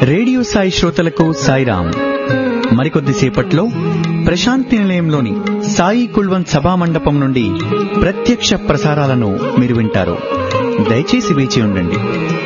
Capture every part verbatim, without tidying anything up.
Radio Sai శ్రోతలకు సాయిరాం. మరికొద్దిసేపట్లో ప్రశాంతి నిలయంలోని సాయి కుల్వన్ సభా మండపం నుండి ప్రత్యక్ష ప్రసారాలను మీరు వింటారు. దయచేసి వేచి ఉండండి.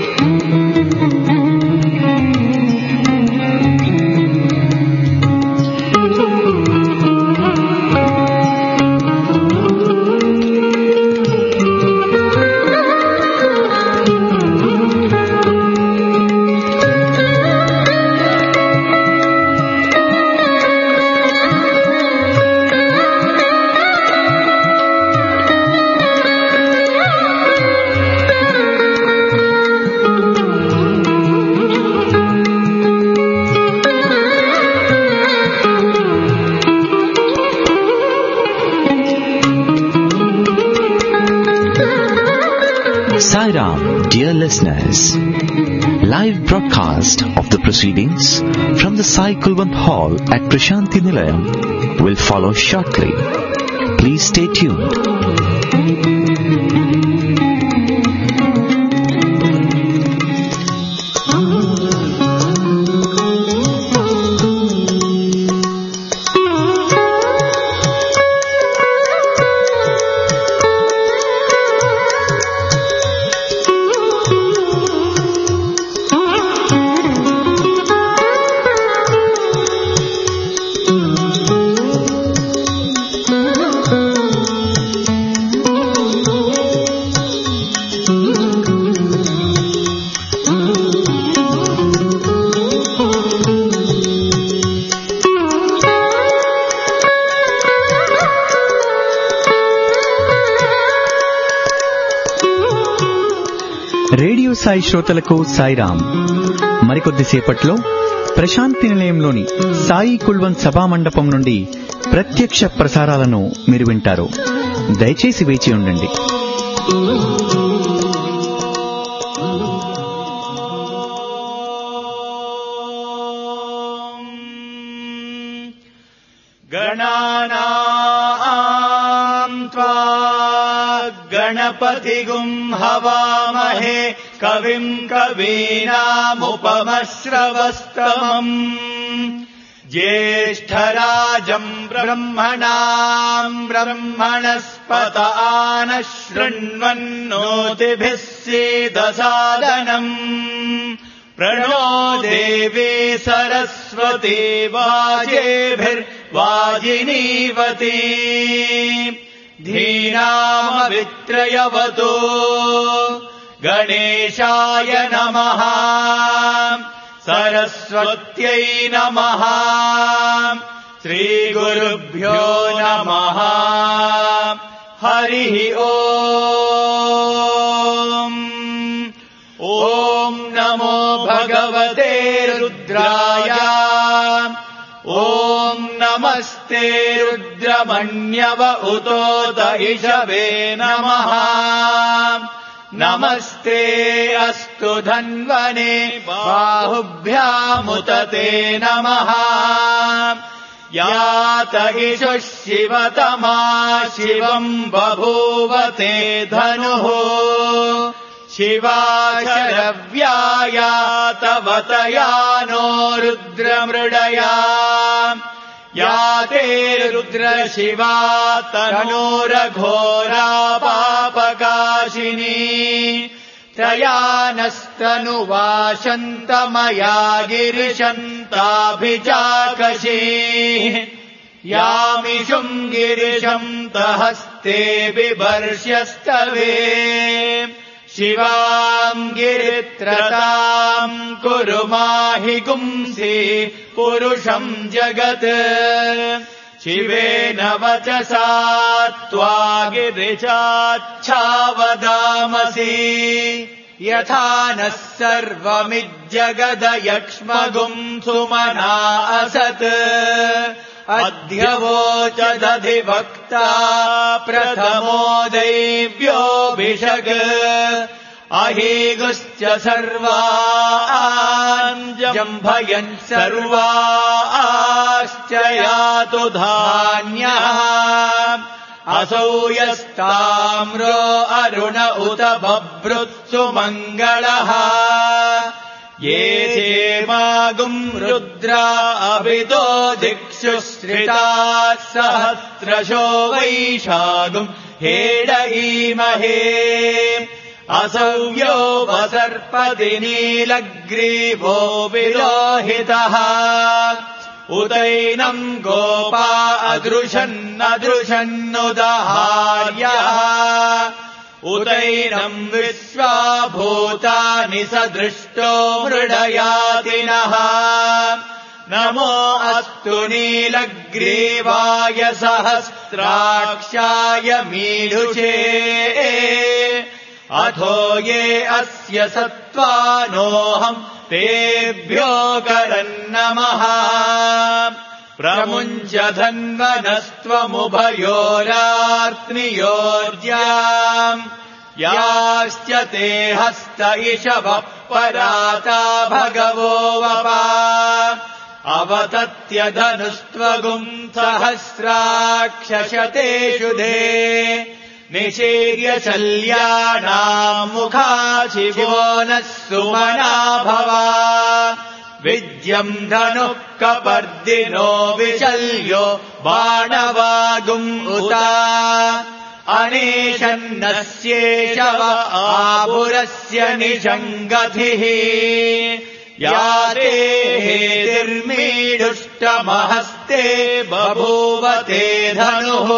Sairam, dear listeners, live broadcast of the proceedings from the Sai Kulwant Hall at Prashanti Nilayam will follow shortly. Please stay tuned. Radio Sai శ్రోతలకు సాయిరాం. మరికొద్దిసేపట్లో ప్రశాంతి నిలయంలోని సాయి కుల్వన్ సభా మండపం నుండి ప్రత్యక్ష ప్రసారాలను మీరు వింటారు. దయచేసి వేచి ఉండండి. गणपतिगुं हवामहे कविं कवीनामुपमश्रवस्तमम् ज्येष्ठराजम् ब्रह्मणाम् ब्रह्मणस्पत आनः शृण्वन्नोतिभिः सीदसादनम् प्रणो देवी सरस्वती वाजेभिर्वाजिनीवती धीनामवित्रयवतो गणेशाय नमः सरस्वत्यै नमः श्रीगुरुभ्यो नमः हरिः ओम् ॐ नमो भगवते रुद्राय ॐ नमस्ते रुद्रमण्यव उतोत इषवे नमः नमस्ते अस्तु धन्वने बाहुभ्यामुतते नमः यात इषुः शिवतमा शिवम् बभूवते धनुः शिवाशरव्याया तव तया नो रुद्रमृडया याते रुद्रशिवा तनोरघोरा पापकाशिनी त्रया नस्तनुवाशन्तमया गिरिशन्ताभिचाकशी यामिषुम् गिरिशम् तहस्ते बिभर्ष्यस्तवे शिवाम् गिरित्रताम् कुरु माहि गुंसि पुरुषम् जगत् शिवेन वचसा त्वा गिरिशाच्छावदामसि यथा नः सर्वमिज्जगदयक्ष्मगुम् सुमना असत् अध्यवोचदधिवक्ता प्रथमो दैव्योऽभिषक् अहीगुश्च सर्वान् जम्भयन् सर्वाश्च यातु धान्यः असौ यस्ताम्रो अरुण उत बभ्रुत्सु मङ्गलः ये क्षेमा वागुम् रुद्रा अभितो दिक्षु श्रिताः सहस्रशो वैशागुम् हेडयीमहे असौव्यो वसर्पति नीलग्रीवो विलोहितः उदैनम् गोपा अदृशन्नदृशन्नुदहार्यः उदैनम् विश्वाभूतानि सदृष्टो मृडयातिनः नमो अस्तु नीलग्रीवाय सहस्राक्षाय मीढुषे अथो ये अस्य सत्त्वानोऽहम् तेभ्यो करन्नमः प्रमुञ्च धन्वनस्त्वमुभयोरार्त्नियोर्ज्याम् याश्च ते हस्त इषवः पराता भगवो वपा अवतत्य धनुस्त्वगुम् सहस्राक्षशतेषु धे निशीर्य शल्यानाम् मुखाशिवो नः सुमना भवा विद्यम् धनुः कपर्दिनो विशल्यो बाणवागुम् उता अनेशन्नस्येषव आपुरस्य निषङ्गतिः या ते हेतिर्मीढुष्टमहस्ते बभूवते धनुः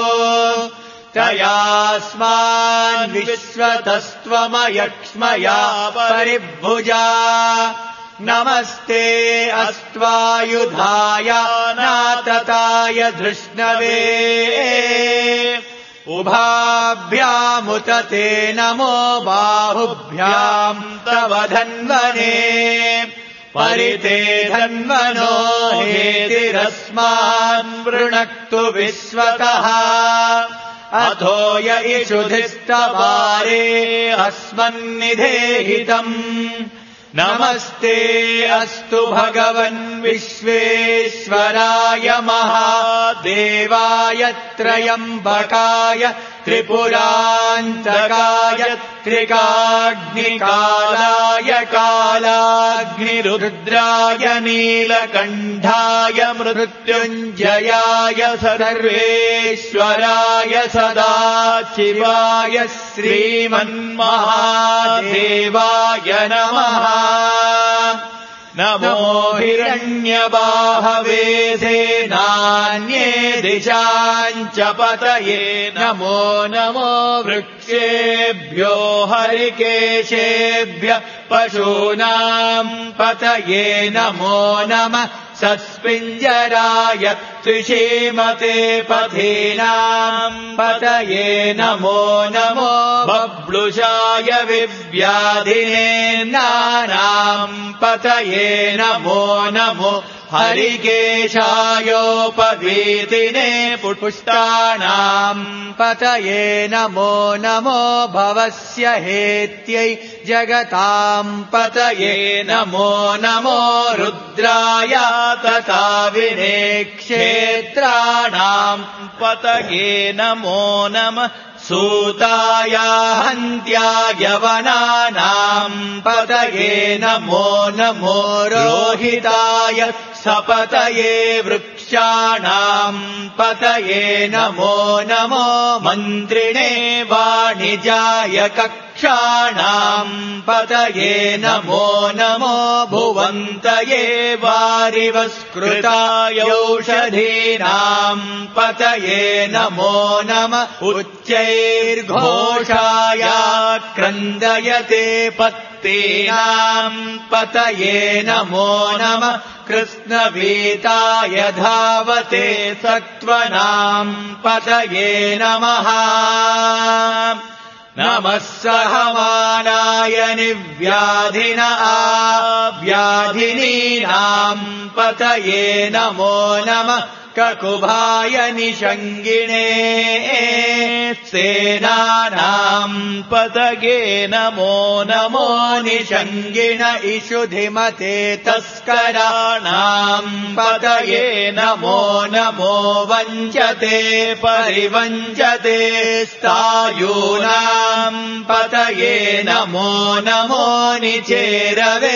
तयास्मान् विश्वतस्त्वमयक्ष्मया परिभुजा नमस्ते अस्त्वायुधाय नातताय धृष्णवे उभाभ्यामुत ते नमो बाहुभ्याम् तव धन्वने परिते धन्वनो हेतिरस्मान् वृणक्तु विश्वतः अथो य इषुधिस्तवारे अस्मन्निधेहितम् नमस्ते अस्तु भगवन् विश्वेश्वराय महादेवाय त्रयम्बकाय त्रिपुरान्तकाय त्रिकाग्निकालाय कालाग्निरुद्राय नीलकण्ठाय मृत्युञ्जयाय सर्वेश्वराय सदाशिवाय श्रीमन्महादेवाय नमः नमो हिरण्यबाहवे सेनान्ये दिशाञ्च पतये नमो नमो वृक्षेभ्यो हरिकेशेभ्य पशूनाम् पतये नमो नमः सस्पिञ्जराय त्रिषीमते पथीनाम् पतये नमो नमो बब्लुषाय विव्याधिने नानाम् पतये नमो नमो हरिकेशायोपवीतिने पुष्टानाम् पतये नमो नमो भवस्य हेत्यै जगताम् पतये नमो नमो रुद्राय तथा विने क्षेत्राणाम् पतये नमो नमः सूताय हन्त्याय वनानाम् पतये नमो नमो रोहिताय सपतये वृक्षाणाम् पतये नमो नमो मन्त्रिणे वाणिजाय कक्षाणाम् पतये नमो नमो भुवन्तये वारिवस्कृताय औषधीनाम् पतये नमो नमः उच्चैर्घोषाय क्रन्दयते पत्तीनाम् पतये नमो नमः कृष्णवीताय धावते सत्त्वनाम् पतये नमः नमः सहमानाय निव्याधिन आव्याधिनीनाम् पतये नमो नमः ककुभाय निषङ्गिणे सेनानाम् पतगे नमो नमो निषङ्गिण इषुधिमते तस्कराणाम् पतये नमो नमो वञ्चते परिवञ्चते स्थायूनाम् पतये नमो नमो निचेरवे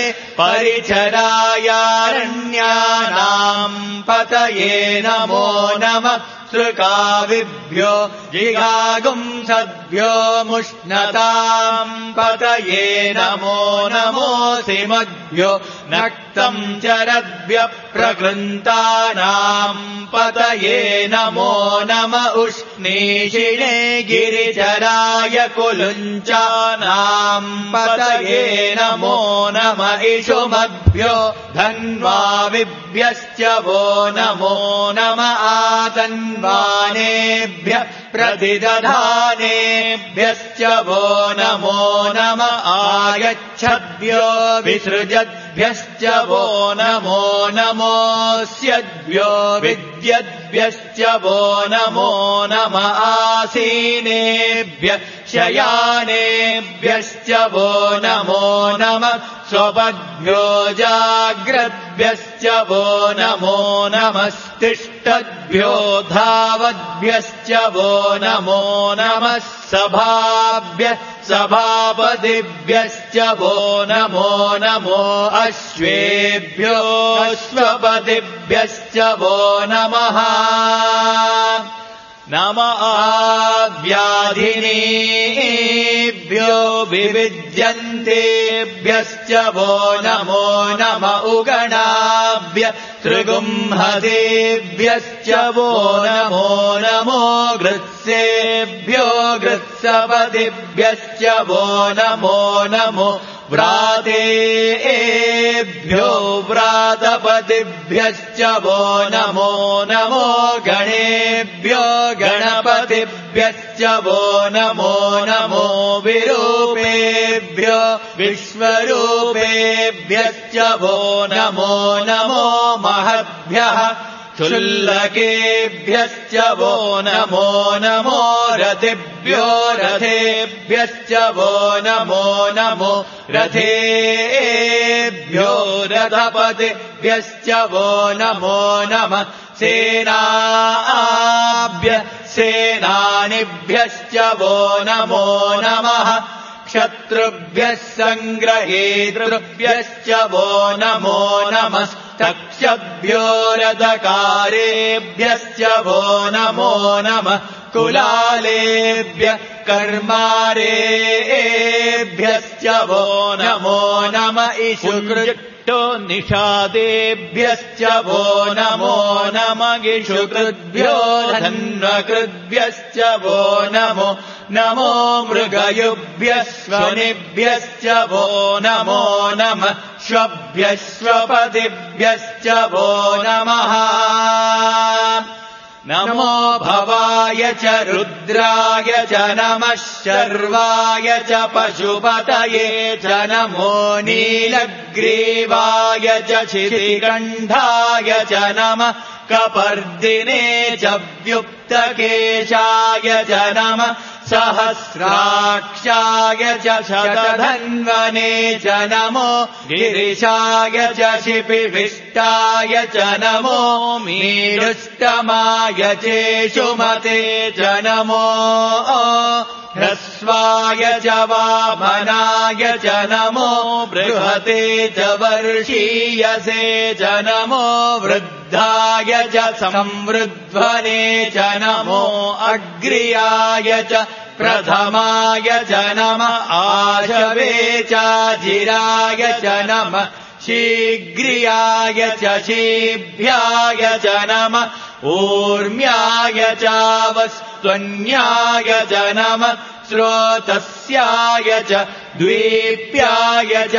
परिचरायारण्यानाम् पतये नमो नमः सृकाविभ्यो जिगागुंसद्भ्यो मुष्णताम् पतये नमो नमोऽसिमद्भ्यो नक्तम् चरद्भ्यः प्रकृन्तानाम् पतये नमो नम उष्णीषिणे गिरिचराय कुलुञ्चानाम् पतये नमो नम इषुमद्भ्यो धन्वाविभ्यश्च वो नमो नम आतन्वानेभ्यः प्रतिदधानेभ्यश्च वो नमो नम आयच्छद्भ्यो विसृजद्भ्यश्च वो नमो नमोऽस्यद्भ्यो विद्यद्भ्यश्च वो नमो नम आसीनेभ्यः शयानेभ्यश्च वो नमो नम स्वपद्भ्यो जाग्रद्भ्यश्च वो नमो नमस्तिष्ठद्भ्यो धावद्भ्यश्च वो नमो नमः सभाभ्यः सभापतिभ्यश्च वो नमो नमो अश्वेभ्यो अश्वपतिभ्यश्च वो नमः नम आव्याधिनीभ्यो विविद्यन्तेभ्यश्च वो नमो नम उगणाभ्य त्रिगुंहतेभ्यश्च वो नमो नमो गृत्सेभ्यो गृत्सपतिभ्यश्च वो नमो नमो व्रातेभ्यो व्रातपतिभ्यश्च वो नमो नमो गणेभ्यो गणपतिभ्यश्च वो नमो नमो विरूपेभ्यो विश्वरूपेभ्यश्च वो नमो नमो महद्भ्यः क्षुल्लकेभ्यश्च वो नमो नमो रथेभ्यो रथेभ्यश्च वो नमो नमो रथेभ्यो रथपतिभ्यश्च वो नमो नमः सेनाभ्य सेनानिभ्यश्च वो नमो नमः क्षत्रुभ्यः सङ्ग्रहेतृभ्यश्च वो नमो नमस्तक्षभ्यो रथकारेभ्यश्च वो नमो नमः कुलालेभ्यः कर्मारेभ्यश्च वो नमो नम इषुकृतो निषादेभ्यश्च वो नमो नम इषुकृद्भ्यो धन्वकृद्भ्यश्च वो नमो नमो मृगयुभ्यश्वनिभ्यश्च वो नमो नमः श्वभ्यश्वपतिभ्यश्च वो नमः नमो भवाय च रुद्राय च नमः शर्वाय च पशुपतये च नमो नीलग्रीवाय च शितिकण्ठाय च नमः कपर्दिने च व्युक्तकेशाय च नमः सहस्राक्षाय च शतधन्वने च नमो गिरिशाय च शिपिविष्टाय च नमो मीडुष्टमाय चेषुमते च नमो ह्रस्वाय च वामनाय च नमो बृहते च वर्षीयसे च नमो वृद्धाय च संवृध्वने च नमो अग्र्याय च प्रथमाय च नमः आशवे चाजिराय च नमः शीघ्रियाय च शीभ्याय च नमः ऊर्म्याय चावस्त्वन्याय च नमः स्रोतस्याय च द्वीप्याय च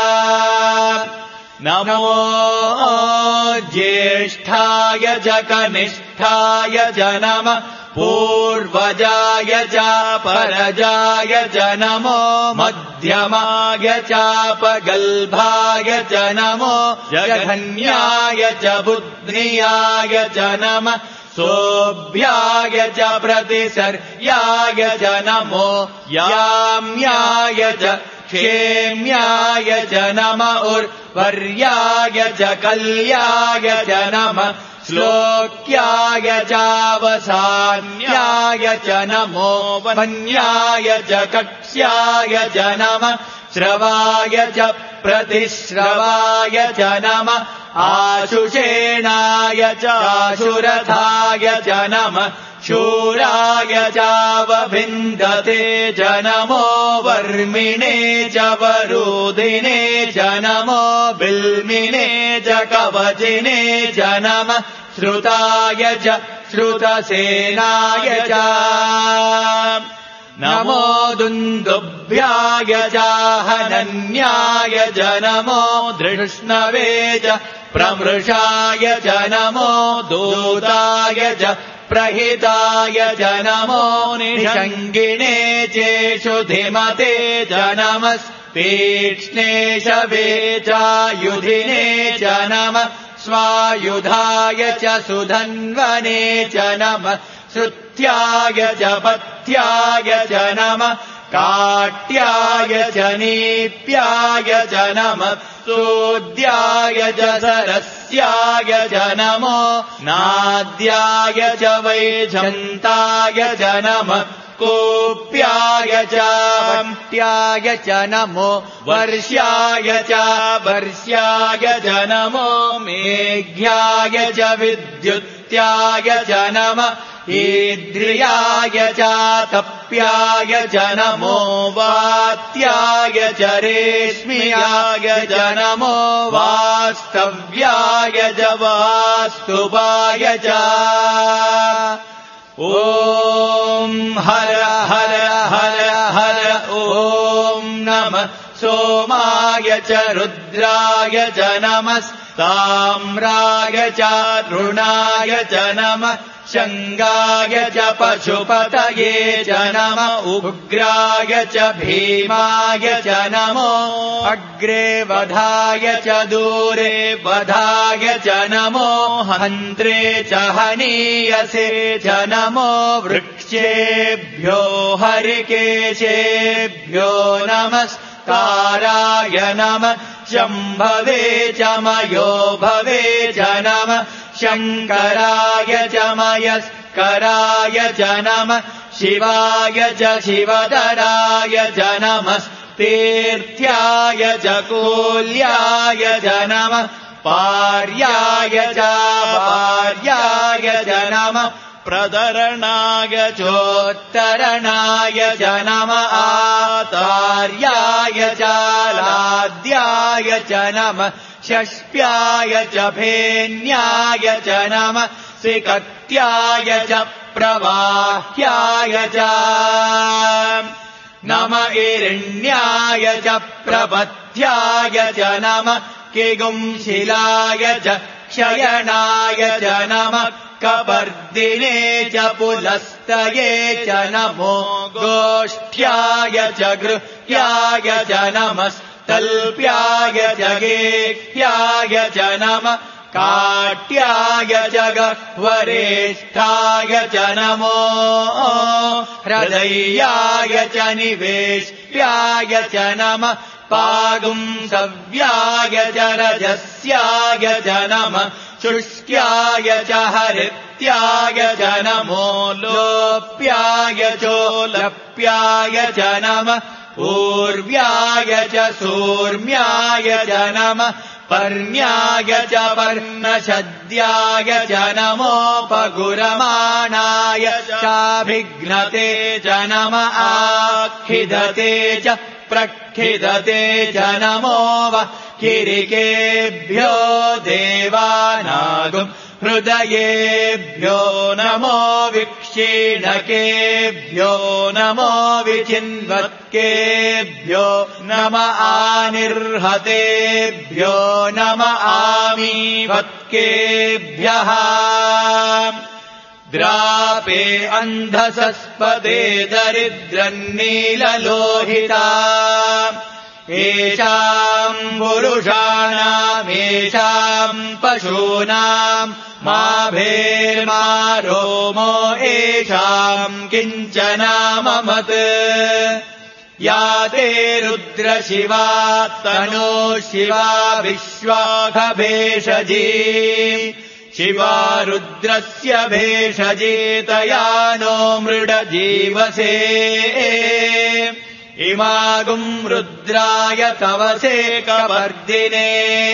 नमो ज्येष्ठाय च कनिष्ठाय च नमः पूर्वजाय च परजाय च नमो मध्यमाय चापगल्भाय च नमो जघन्याय च बुद्ध्याय च नमः सोऽभ्याय च प्रतिसर्याय च नमो याम्याय च क्षेम्याय च नम उर्वर्याय च कल्याय च नमः श्लोक्याय चावसान्याय च नमो वन्याय च कक्ष्याय च नमः श्रवाय च प्रतिश्रवाय च नमः आशुषेणाय चाशुरथाय च नमः शूराय चावभिन्दते च नमो वर्मिणे च वरुधिने च नमो बिल्मिने च कवचिने च नमः श्रुताय च श्रुतसेनाय च नमो दुन्दुभ्याय चाहनन्याय च नमो धृष्णवे च प्रमृषाय च नमो दूताय च प्रहिताय च नमो निषङ्गिणे चेषु धिमते च नमस्तीक्ष्णे शवे चायुधिने च नमः स्वायुधाय च सुधन्वने च नमः श्रुत्याय च पथ्याय च नमः काट्याय च नीप्याय च नमः सूद्याय च सरस्याय च नमो नाद्याय च वैजन्ताय च नमः कूप्याय च वन्त्याय च नमो वर्ष्याय च वर्ष्याय च नमो मेघ्याय च विद्युत्याय च नमः ईद्रियाय च तप्याय च नमो वात्याय च रेश्म्याय च नमो वास्तव्याय च वास्तुवाय च ॐ हर हर हर हर ॐ नमः सोमाय च रुद्राय च नमस्ताम्राय च ऋणाय च नमः शङ्गाय च पशुपतये च नम उग्राय च भीमाय च नमो अग्रे वधाय च दूरे वधाय च नमो हन्त्रे च हनीयसे च नमो वृक्षेभ्यो हरिकेशेभ्यो नमस्काराय नमः शम्भवे च मयो भवे च नमः शङ्कराय च मयस्कराय च नमः शिवाय च शिवधराय च नमस्तीर्थ्याय च कूल्याय च नमः पार्याय च पार्याय च नमः प्रदरणाय चोत्तरणाय च नमः आतार्याय च लाद्याय च नमः षष्प्याय च फेन्याय च नमः सिकत्याय च प्रवाह्याय च नम इरण्याय च प्रपथ्याय च नमः किगुंशिलाय च क्षयणाय च नमः कपर्दिने च पुलस्तये च नमो गोष्ठ्याय च गृह्याय च नमस्तल्प्याय च गेह्याय च नमः काट्याय च गह्वरेष्ठाय च नमो हृदयाय च निवेश्याय च नमः पागुंसव्याय च रजस्याय च नमः शुष्क्याय च हरित्याय च नमो लोप्याय चोलप्याय च नमः पूर्व्याय च सूर्म्याय च नमः पर्ण्याय च पर्णशद्याय च नमोपगुरमाणाय चाभिघ्नते च नमः आखिदते च प्रक्षिदते च नमो वः किरिकेभ्यो देवानागुम् हृदयेभ्यो नमो विक्षीणकेभ्यो नमो विचिन्वत्केभ्यो नम आनिर्हतेभ्यो नम आमीवत्केभ्यः द्रापे अन्धसस्पदे दरिद्रन्नीललोहिता येषाम् पुरुषाणामेषाम् पशूनाम् मा भेर्मा रोमो येषाम् किञ्चनाममत् या ते रुद्रशिवा तनो शिवा विश्वाखभेषजी शिवा रुद्रस्य भेषजीतया नो मृडजीवसे इमागुम् रुद्राय तवसे कवर्दिने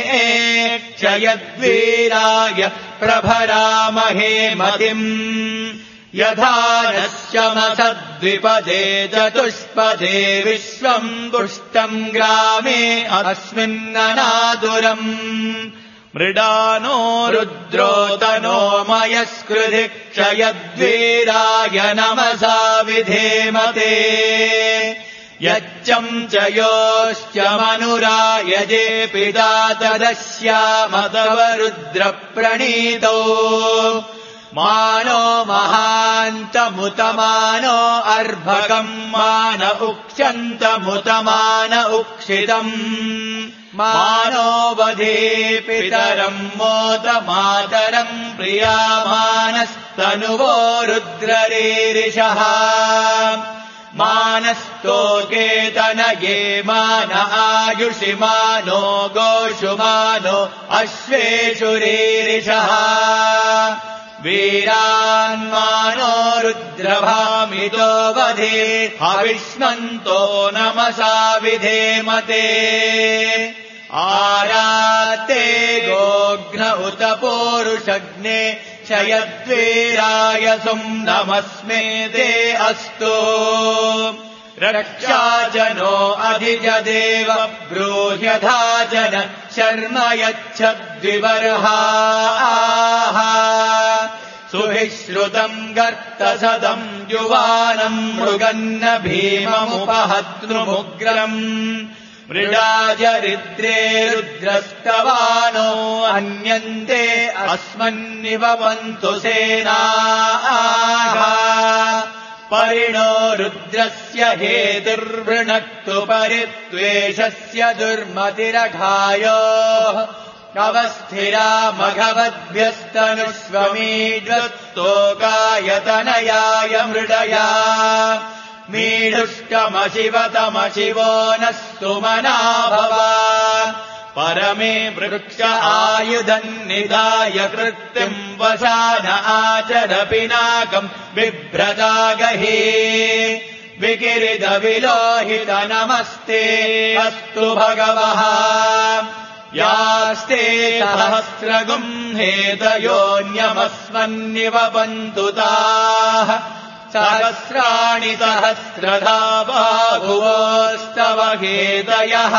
क्षयद्वीराय प्रभरामहे मतिम् यथा नश्यमसद्विपदे चतुष्पदे विश्वम् पुष्टम् ग्रामे अस्मिन्ननादुरम् मृडानो रुद्रो तनो मयस्कृधि क्षयद्वीराय नमसा विधेमते यच्चम् च योश्च मनुरायजे पिता तदस्यामतव रुद्रप्रणीतौ मानो महान्तमुतमानो अर्भकम् मान उक्षन्तमुतमान उक्षितम् मानो वधे पितरम् मोद मातरम् प्रियामानस्तनुवो रुद्ररीरिषः मानस्तोकेतनये मान आयुषि मानो गोषु मानो अश्वेषु रीरिषः वीरान्मानो रुद्रभामितो वधे हविष्मन्तो नमसा विधेमते आराते गोघ्न उत पूरुषग्ने क्षयद्वीराय सुम्नमस्मे ते अस्तु रक्षाजनो अधिजदेव ब्रूह्यधाजन शर्म यच्छद्विवर्हाः सुभिश्रुतम् गर्तसदम् युवानम् मृगन्न भीममुपहत्नुमुग्रम् मृडाजरिद्रे रुद्रस्तवानो अन्यन्ते अस्मन्निवन्तु सेनाः परिणो रुद्रस्य हेतुर्वृणक्तु परित्वेषस्य दुर्मतिरघायोः अवस्थिरा मघवद्भ्यस्तनुष्वमीड्वत्तोकायतनयाय मृडया मीढुष्टमशिवतमशिवो नः सुमना भव परमे वृक्ष आयुधन्निधाय कृत्तिम् वसान आचर पिनाकम् बिभ्रतागहे विकिरित विलोहित नमस्ते अस्तु भगवः यास्ते सहस्रगुम् हेतयोऽन्यमस्मन्निवपन्तु ताः सहस्राणि सहस्रधा बाहुवोस्तव हेतयः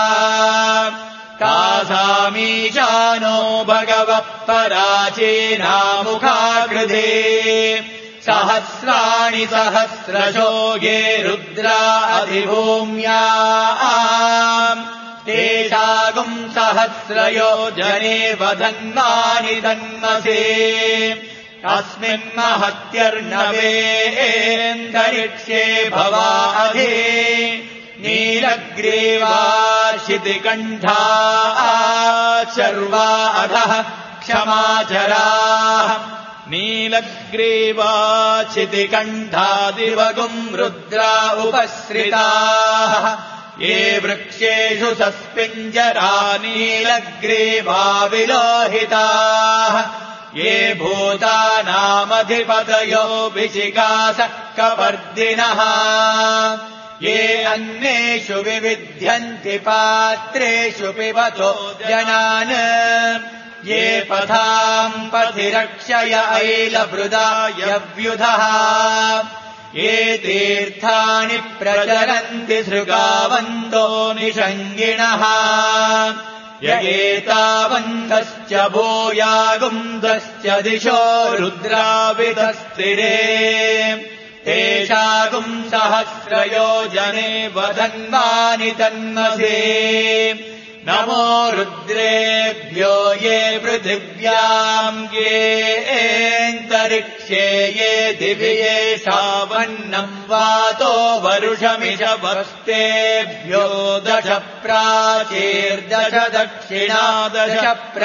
तासामीशानो भगवः पराचीनामुखाकृधे सहस्राणि सहस्रशो ये रुद्रा अधिभूम्याम् तेषागुम् सहस्रयो जने वधन्मानि धन्मसे अस्मिन्महत्यर्णवेन्दरिक्षे भवाधे नीलग्रीवा शितिकण्ठा शर्वा अधः क्षमाचराः नीलग्रीवा शितिकण्ठादिवगुम् रुद्रा उपश्रिताः ये वृक्षेषु सस्पिञ्जरा नीलग्रीवा विलोहिताः ये भूतानामधिपतयो विशिकास कवर्दिनः ये अन्नेषु विविध्यन्ति पात्रेषु पिबतो जनान् ये पथाम् पथि रक्षय ऐलभृदायव्युधः ये तीर्थानि प्रचरन्ति सृगावन्तो निषङ्गिणः य एतावन्तश्च भूयागुन्दश्च दिशो रुद्राविधस्थिरे तेषागुम् सहस्रयोजने वधन्वानि तन्मसे नमो रुद्रेभ्यो ये पृथिव्याम् येऽन्तरिक्ष यक्षेये दिव्येषावन्नम् वातो वरुषमिषभस्तेभ्यो दश प्राचीर्दश दक्षिणा दश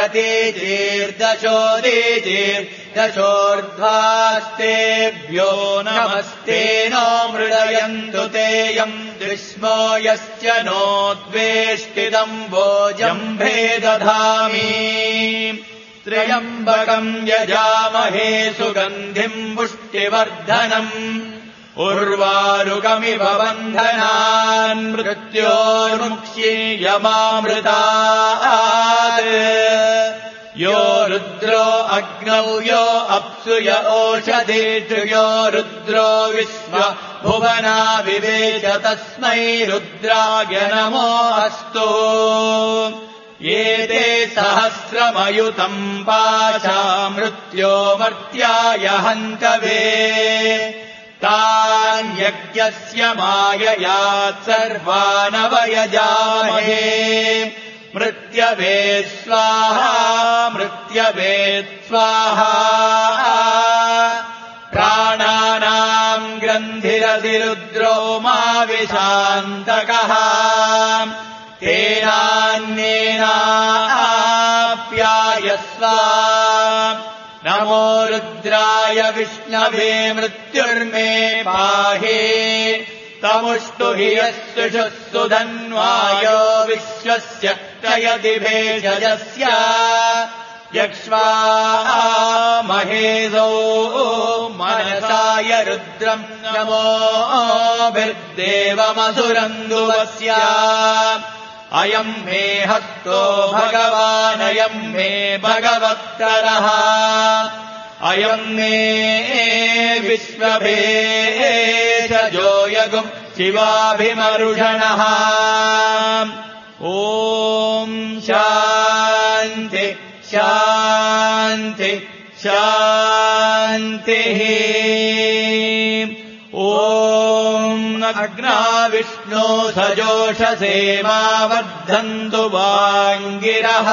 प्रतीचीर्दशोदीचीर्दशोर्ध्वास्तेभ्यो नमस्ते नो मृडयन्तु तेयम् दुष्मो यश्च नोद्वेष्टितम् भोजम्भे दधामि त्र्यम्बकम् यजामहे सुगन्धिम् पुष्टिवर्धनम् उर्वारुकमिव बन्धनान् मृत्योर्मुक्षीयमामृतात् यो रुद्रो अग्नौ यो अप्सु य ओषधीषु यो रुद्रो विश्व भुवना विवेच तस्मै रुद्राय नमो अस्तु एते सहस्रमयुतम् पाशा मृत्यो मर्त्याय हन्तवे तान्यज्ञस्य माययात् सर्वानवयजामहे मृत्यवे स्वाहा मृत्यवे स्वाहा प्राणानाम् ग्रन्थिरधिरुद्रो मा विशान्तकः तेनान्येनाप्यायस्व नमो रुद्राय विष्णवे मृत्युर्मे पाहि तमुष्टु हि यस्सुषुस्सु धन्वायो विश्वस्य तयति भेषजस्य यक्ष्वा महेशो मनसाय रुद्रम् नमोभिर्देवमसुरन्दुवस्य अयम् मे हस्तो भगवानयम् मे भगवत्तरः अयम् मे विश्वभेषजो यगुम् शिवाभिमरुषणः ॐ शान्ति शान्ति शान्तिः ॐ अग्ना विष्णो सजोषसे मा वर्धन्तु वाङ्गिरः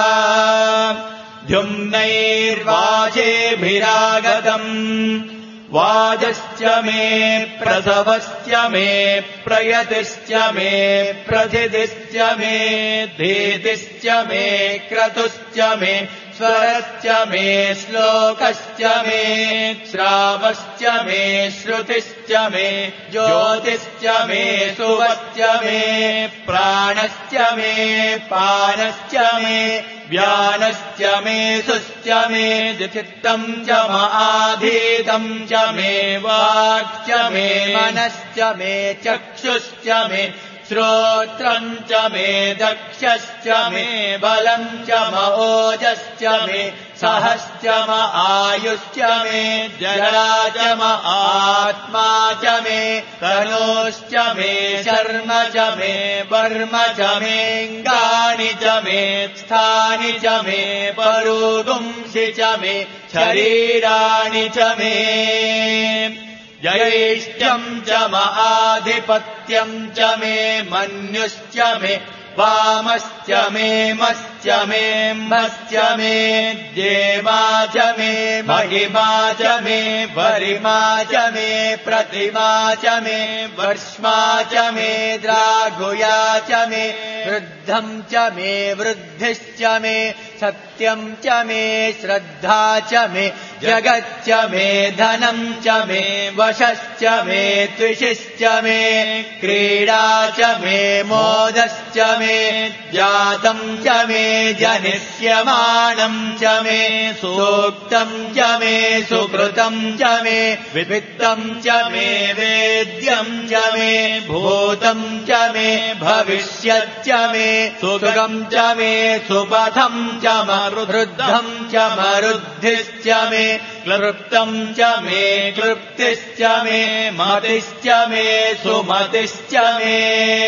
द्युम्नैर्वाचेभिरागतम् वाजश्च मे प्रसवश्च मे प्रयतिश्च मे प्रथितिश्च मे धीतिश्च मे क्रतुश्च मे स्वरश्च मे श्लोकश्च मे श्रावश्च मे श्रुतिश्च मे ज्योतिश्च मे सुवश्च मे प्राणश्च मे पानश्च मे व्यानश्च मे सुश्च मे चित्तम् च माधीतम् च मे वाक् च मे मनश्च मे चक्षुश्च मे श्रोत्रम् च मे दक्षश्च मे बलम् च मओजश्च मे सहश्च म आयुश्च मे जरा च म आत्मा च मे तनोश्च मे शर्म च मे वर्म च मेऽङ्गानि च मे स्थानि च मे परुगुंसि च मे शरीराणि च मे जयैष्ठ्यम् च म आधिपत्यम् च मे मन्युश्च मे वामश्च मे मश्च मे म्भश्च मे देवा च मे महिमा च मे वरिमा च मे प्रतिमा च मे वर्ष्मा च मे द्राघुया च मे वृद्धम् च मे वृद्धिश्च मे सत्यम् च मे श्रद्धा च मे जगच्च मे धनम् च मे वशश्च मे त्विषिश्च मे क्रीडा च मे मोदश्च मे जातम् च मे जनिष्यमाणम् च मे सूक्तम् च मे सुकृतम् च मे वित्तम् च मे वेद्यम् च मे भूतम् च मे भविष्यच्च मे सुखम् च मे सुपथम् च मरुद्धम् च मरुद्धिश्च मे क्लृप्तम् च मे क्लृप्तिश्च मे मतिश्च मे सुमतिश्च मे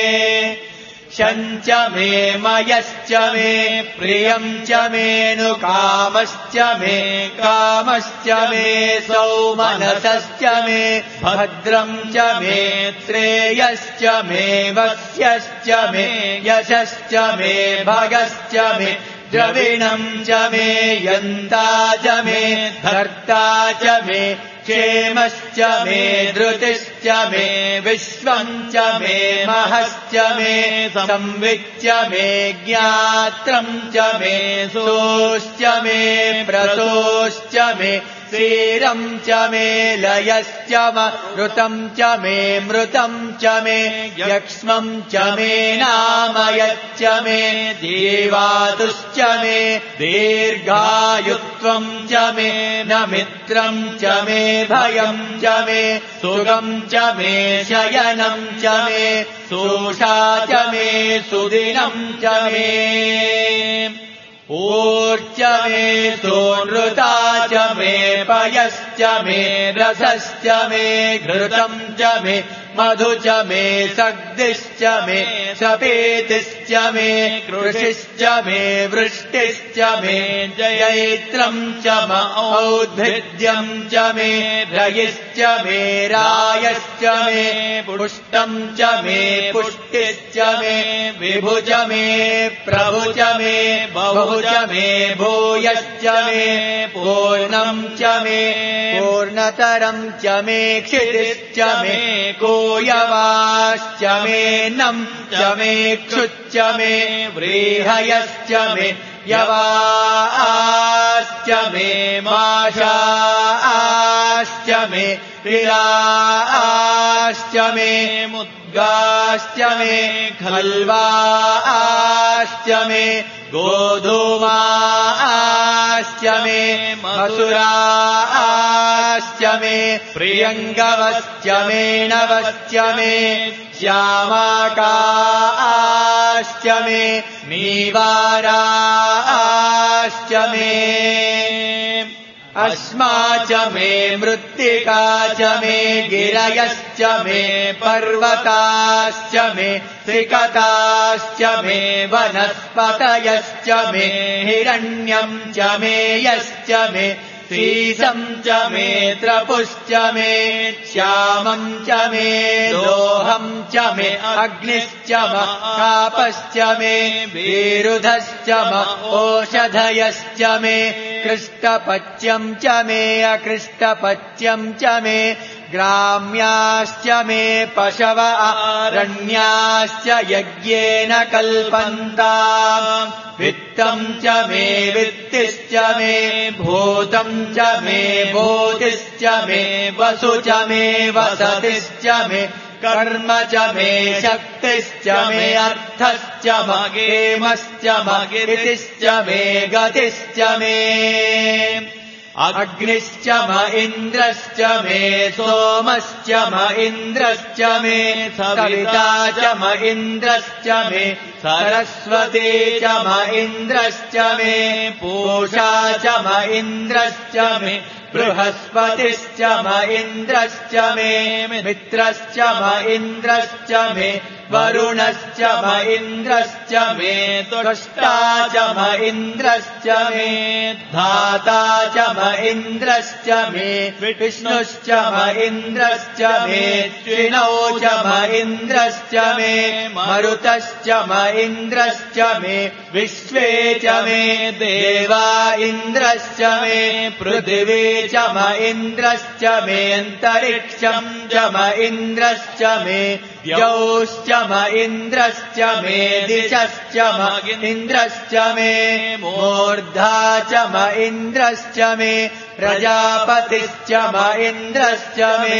शञ्च मे मयश्च मे प्रियम् च मेऽनुकामश्च मे कामश्च मे सौमनसश्च मे भद्रम् च मे श्रेयश्च मे वस्यश्च मे यशश्च मे भगश्च मे द्रविणम् च मे यन्ता च मे धर्ता च मे क्षेमश्च मे धृतिश्च मे विश्वम् च मे महश्च मे संविच्च मे ज्ञात्रम् च मे सोश्च मे प्रसोश्च मे क्षीरम् च मे लयश्च मृतम् च मे मृतम् च मे यक्ष्मम् च मे नामयच्च मे जीवातुश्च मे दीर्घायुत्वम् च मे न मित्रम् च मे भयम् च मे सुखम् च मे शयनम् च मे सोषा च मे सुदिनम् च मे ऊर्च मे सोनृता च मे पयश्च मे रसश्च मे घृतम् च मे मधु च मे सग्दिश्च मे सपेतिश्च मे कृषिश्च मे वृष्टिश्च मे जयैत्रम् च औद्भिद्यम् च मे रयिश्च मे रायश्च मे पुष्टम् च मे पुष्टिश्च मे विभु च मे प्रभु च मे बहु च मे भूयश्च मे पूर्णम् च मे पूर्णतरम् च मे क्षितिश्च मे कोयवाश्च मे नम् च मे क्षुच्च मे व्रीहयश्च मे यवाश्च मे माशाश्च मे पिलाश्च मे मुद्गाश्च मे खल्वाश्च मे गोधूमाश्च मे मसुराश्च मे प्रियङ्गवश्च मे नवश्च मे श्यामाकाश्च मे नीवाराश्च मे अस्मा च मे मृत्तिका च मे गिरयश्च मे पर्वताश्च मे त्रिकताश्च मे वनस्पतयश्च मे हिरण्यम् च मे यश्च मे सीसम् च मे त्रपुश्च मे श्यामम् च मे लोहम् च मे अग्निश्च कापश्च मे विरुधश्च ओषधयश्च मे कृष्टपच्यम् च मे अकृष्टपच्यम् च मे ग्राम्याश्च मे पशव अरण्याश्च यज्ञेन कल्पन्ताम् वित्तम् च मे वित्तिश्च मे भूतम् च मे भूतिश्च मे वसु च मे वसतिश्च मे कर्म च मे शक्तिश्च मे अर्थश्च मगेमश्च मगिरितिश्च मे गतिश्च मे अग्निश्च म इन्द्रश्च मे सोमश्च म इन्द्रश्च मे सविता च म इन्द्रश्च मे सरस्वती च म इन्द्रश्च मे पूषा च म इन्द्रश्च मे बृहस्पतिश्च म इन्द्रश्च मे मित्रश्च म इन्द्रश्च मे वरुणश्च म इन्द्रश्च मे त्वष्टा च म इन्द्रश्च मे धाता च म इन्द्रश्च मे विष्णुश्च म इन्द्रश्च मे त्रिणौ च म इन्द्रश्च मे मरुतश्च म इन्द्रश्च मे विश्वे च मे देवा इन्द्रश्च मे पृथिवी च म इन्द्रश्च मे अन्तरिक्षम् च म इन्द्रश्च मे द्यौश्च म इन्द्रश्च मे दिशश्च म इन्द्रश्च मे मूर्धा च म इन्द्रश्च मे प्रजापतिश्च म इन्द्रश्च मे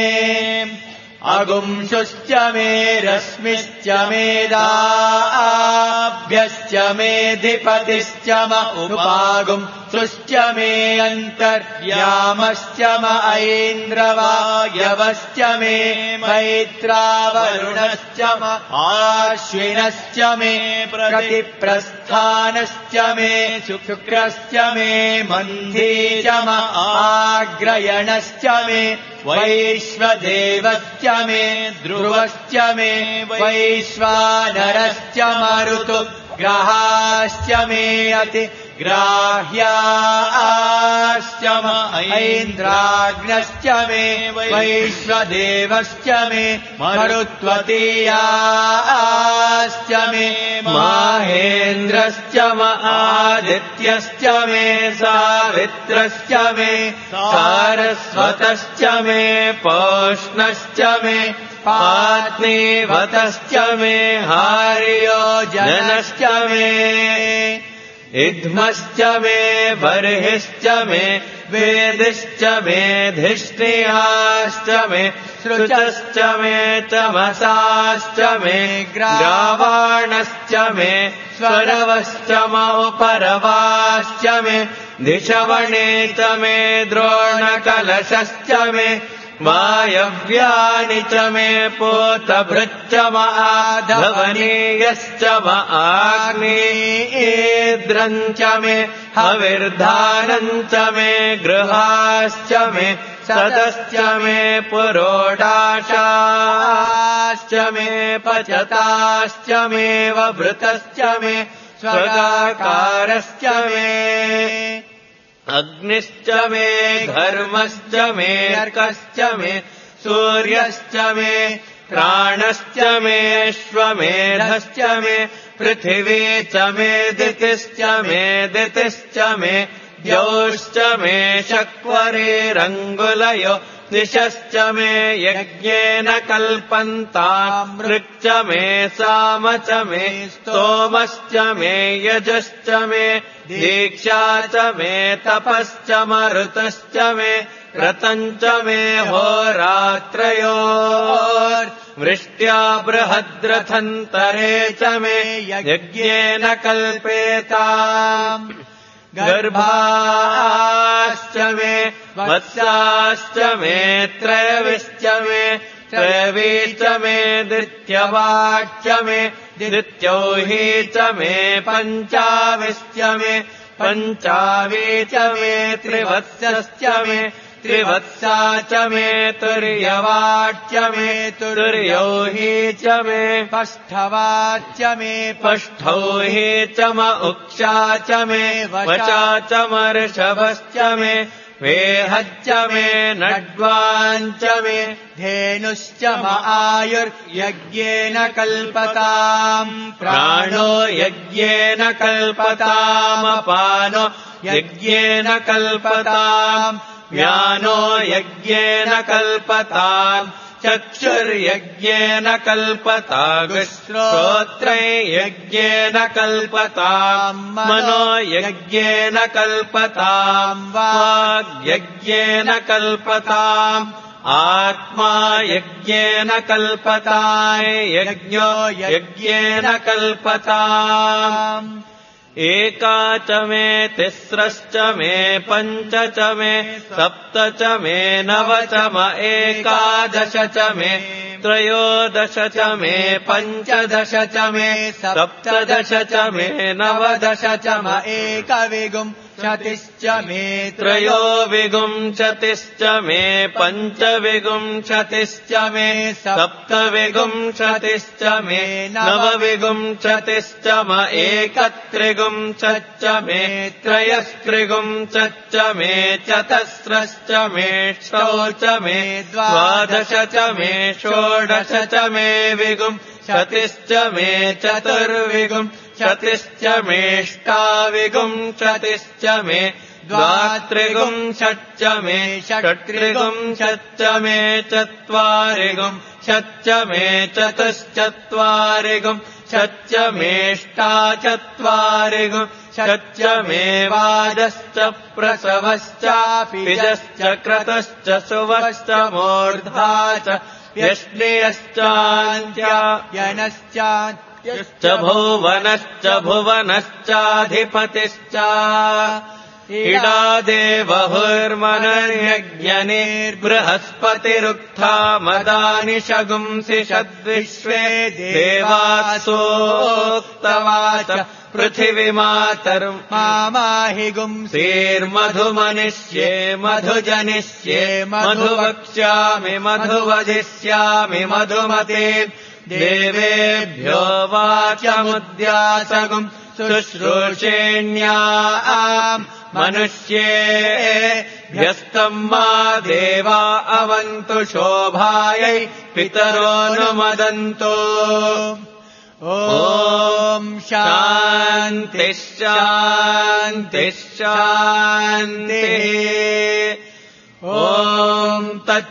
अगुंशुश्च मे रश्मिश्च मे दाभ्यश्च मे धिपतिश्च म उपागुंसुश्च मे अन्तर्यामश्च म ऐन्द्रवायवश्च मे मैत्रावरुणश्च म आश्विनश्च मे प्रतिप्रस्थानश्च मे शुक्रश्च मे मन्धी च म आग्रयणश्च मे वैश्वदेवश्च मे ध्रुवश्च मे वैश्वानरश्च मरुतु ग्रहाश्च मे अति ग्राह्याश्च म ऐन्द्राग्नश्च मे वैश्वदेवश्च मे मरुत्वतीयाश्च मे माहेन्द्रश्च म आदित्यश्च मे सावित्रश्च मे सारस्वतश्च मे पौष्णश्च मे पात्नीवतश्च मे हार्योजनश्च मे इद्मश्च मे बर्हिश्च मे वेदिश्च मे धिष्णियाश्च मे सृचश्च मे तमसाश्च मे ग्रावाणश्च मे स्वरवश्च मौपरवाश्च मे दिशवणे च मे द्रोणकलशश्च मे वायव्यानि च मे पोतभृच्च म आधवनीयश्च म आग्नेयेद्रम् च मे हविर्धानम् च मे गृहाश्च मे सदश्च मे पुरोडाशाश्च मे पचताश्च मे वभृतश्च मे स्वगाकारश्च मे अग्निश्च मे धर्मश्च मे अर्कश्च मे सूर्यश्च मे प्राणश्च मे श्वमेधश्च मे पृथिवी च मे दितिश्च मे दितिश्च मे द्यौश्च मे शक्वरेरङ्गुलयो दिशश्च मे यज्ञेन कल्पन्ताम् ऋक् मे साम च मे स्तोमश्च मे यजश्च मे दीक्षा च मे तपश्च मरुतश्च मे रतम् च मे होरात्रयोर्वृष्ट्या बृहद्रथन्तरे च मे यज्ञेन कल्पेताम् गर्भाश्च मे वत्साश्च मे त्रयविश्च मे त्रयवी च मे द्वितीयवाक्च मे द्वितीयौही च मे पञ्चाविश्च मे पञ्चावी च मे त्रिवत्सश्च मे त्रिवत्सा च मे तुर्यवाच्च मे तुर्यौही च मे पष्ठवाच्च मे पष्ठौही च म उक्षा च मे वचा च मर्षभश्च मे वेहच्च मे नड्वाञ्च मे धेनुश्च म आयुर्यज्ञेन कल्पताम् प्राणो यज्ञेन कल्पतामपानो यज्ञेन कल्पताम् व्यानो यज्ञेन कल्पताम् चक्षुर्यज्ञेन कल्पताम् श्रोत्रै यज्ञेन कल्पताम् मनो यज्ञेन कल्पताम् वाग्यज्ञेन कल्पताम् आत्मा यज्ञेन कल्पताम् यज्ञो यज्ञेन कल्पताम् एका च मे तिस्रश्च मे पञ्च च मे सप्त च मे नव च म एकादश च मे त्रयोदश च मे पञ्चदश च मे सप्तदश च मे नवदश च म एकविगुम् शतिश्च मे त्रयोविगुंशतिश्च मे पञ्चविगुंशतिश्च मे सप्तविगुंशतिश्च मे नवविगुंशतिश्च म एकत्रिगुंशच्च मे त्रयस्त्रिगुंशच्च मे चतस्रश्च मे षोच मे द्वादश च मे षोडश च मे विगुंशतिश्च मे चतुर्विगुम् शतिश्च मेष्टाविगुंशतिश्च मे द्वात्रिगुंशच्च मे षट्त्रिगुंशच्च मे चत्वारिगुंशच्च मे चतुश्चत्वारिगुंशच्च मेष्टाचत्वारिगुंशच्च मे वाजश्च प्रसवश्चापिजश्च क्रतुश्च सुवश्च मूर्धा च व्यश्नियश्चान्त्यायनश्च च भुवनश्च भुवनश्चाधिपतिश्च इडा देवहुर्मनर्यज्ञनिर्बृहस्पतिरुक्था मदानि शगुंसि षद्विश्वे देवासोक्तवाच पृथिवीमातर्माहि गुंसेर्मधुमनिष्ये मधुजनिष्ये मधुवक्ष्यामि मधुवधिष्यामि मधुमते देवेभ्यो वाचमुद्यासगुम् शुश्रूषेण्याम् मनुष्येभ्यस्तम् मा देवा अवन्तु शोभायै पितरोऽनुमदन्तु। ॐ शान्तिः शान्तिः शान्तिः। ॐ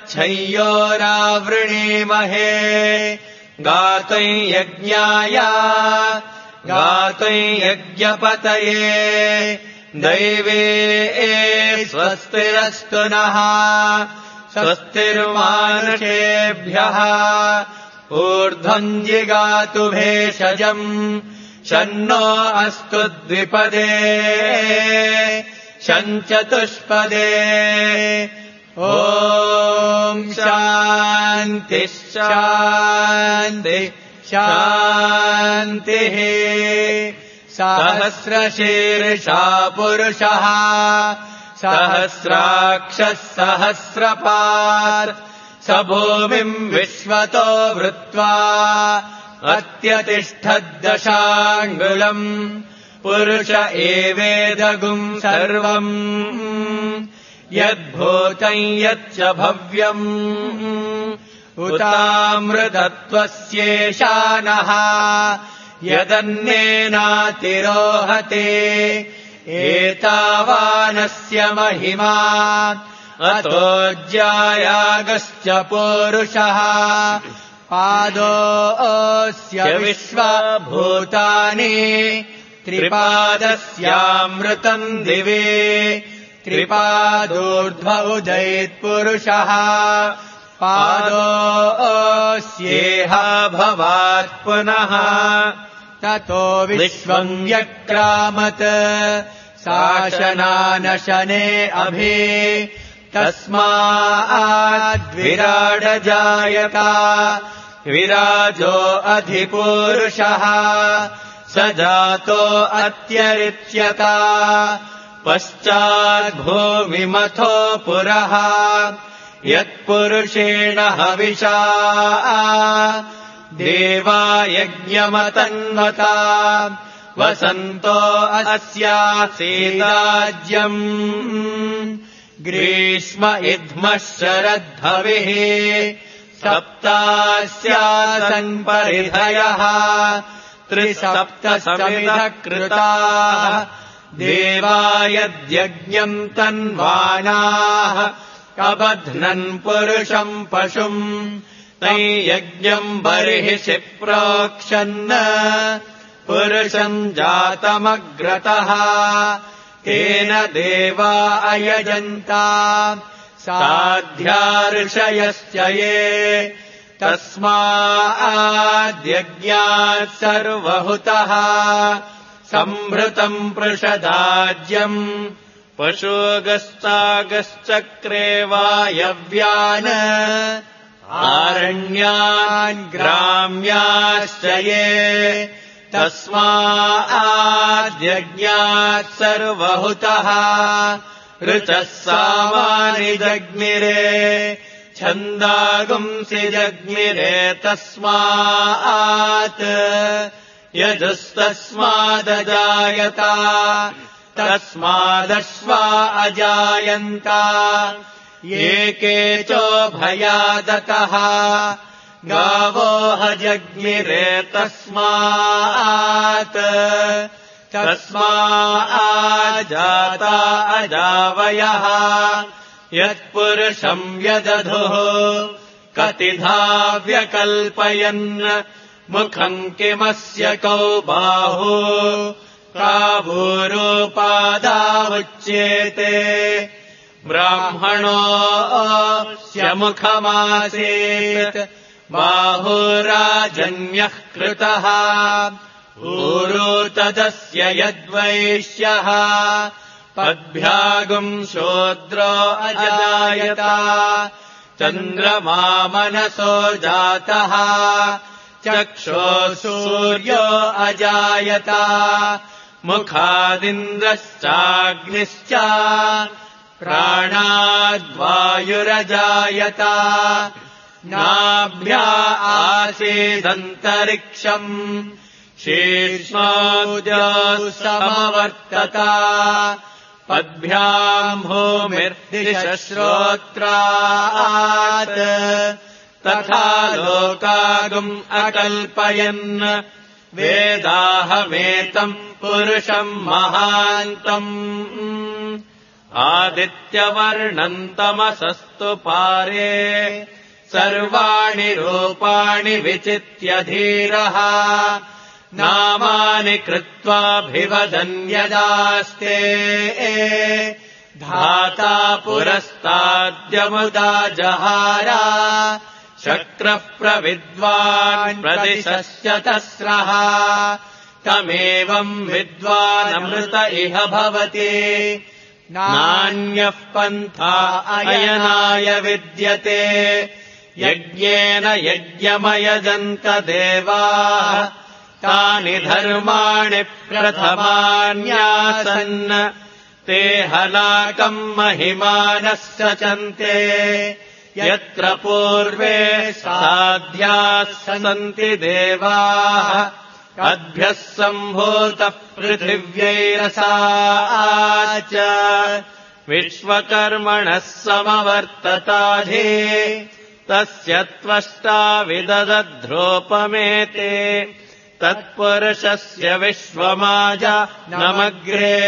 तच्छय्योरावृणीमहे गातुं यज्ञाय गातुं यज्ञपतये दैवे स्वस्तिरस्तु नः स्वस्तिर्मानुषेभ्यः ऊर्ध्वम् जिगातु भेषजम् शन्नो अस्तु द्विपदे शञ्चतुष्पदे। ॐ शान्तिः शान्तिः शान्तिः। सहस्रशीर्षा पुरुषः सहस्राक्षः सहस्रपात् स भूमिम् विश्वतो वृत्वा अत्यतिष्ठद्दशाङ्गुलम् पुरुष एवेदगुम् सर्वम् यद्भूतम् यच्च भव्यम् उतामृतत्वस्येषानः यदन्येनातिरोहते एतावानस्य महिमा अतोऽज्यायागश्च पूरुषः पादोऽस्य विश्वभूतानि त्रिपादस्यामृतम् दिवे त्रिपादोर्ध्व उदयेत्पुरुषः पादोऽस्येह भवात् पुनः ततो विश्वम् व्यक्रामत् शासनानशने अभि तस्माद्विराडजायता विराजो अधिपूरुषः स जातो अत्यरिच्यता पश्चाद्भूमिमथो पुरः यत्पुरुषेण हविषा देवा यज्ञमतन्वता वसन्तो अस्यासीदाज्यम् ग्रीष्म इद्मः शरद्धविः सप्तास्यासन् परिधयः त्रिसप्तसमिधः कृताः देवा यद्यज्ञम् तन्वानाः अबध्नन् पुरुषम् पशुम् तै यज्ञम् बर्हिषि प्रोक्षन् पुरुषम् जातमग्रतः तेन देवा अयजन्ता साध्या ऋषयश्च ये तस्माद्यज्ञात् सर्वहुतः सम्भृतम् पृषदाज्यम् पशुगश्चागश्चक्रे वायव्यान् आरण्यान् ग्राम्याश्च ये तस्माद्यज्ञात् सर्वहुतः ऋचः सामानि जग्मिरे छन्दागुंसि जग्मिरे तस्मात् यजुस्तस्मादजायता तस्मादश्वा अजायन्ता ये केचोभयादतः गावो हजग्मिरे तस्मात् तस्माज्जाता अजावयः यत्पुरुषम् व्यदधुः कतिधा व्यकल्पयन् मुखम् किमस्य कौ बाहु काभूरूपादा उच्येते ब्राह्मणोऽस्य मुखमासीत् बाहुराजन्यः कृतः ऊरू तदस्य यद्वैश्यः पद्भ्यागुम् शूद्रो अजायता चन्द्रमा मनसो जातः चक्षुः सूर्यो अजायता मुखादिन्द्रश्चाग्निश्च प्राणाद्वायुरजायता नाभ्या आसीदन्तरिक्षम् शीर्ष्णोद्यौ समवर्तता पद्भ्याम् भूमिर्दिशश्रोत्रात् तथा लोकागुम् अकल्पयन् वेदाहमेतम् पुरुषम् महान्तम् आदित्यवर्णम् तमसस्तु पारे सर्वाणि रूपाणि विचित्य धीरः नामानि कृत्वाभिवदन्यदास्ते धाता पुरस्ताद्यमुदा जहारा शक्रः प्रविद्वान् प्रदिशस्य तस्रः तमेवम् विद्वानमृत इह भवति नान्यः पन्था अयनाय विद्यते यज्ञेन यज्ञमयजन्त देवाः तानि धर्माणि प्रथमान्यासन् ते हलाकम् महिमानः सचन्ते यत्र पूर्वे साध्याः सन्ति देवाः अद्भ्यः सम्भूतः पृथिव्यैरसा च विश्वकर्मणः समवर्तताधि तस्य त्वष्टा विदधद्रोपमेते तत्पुरुषस्य विश्वमाजानमग्रे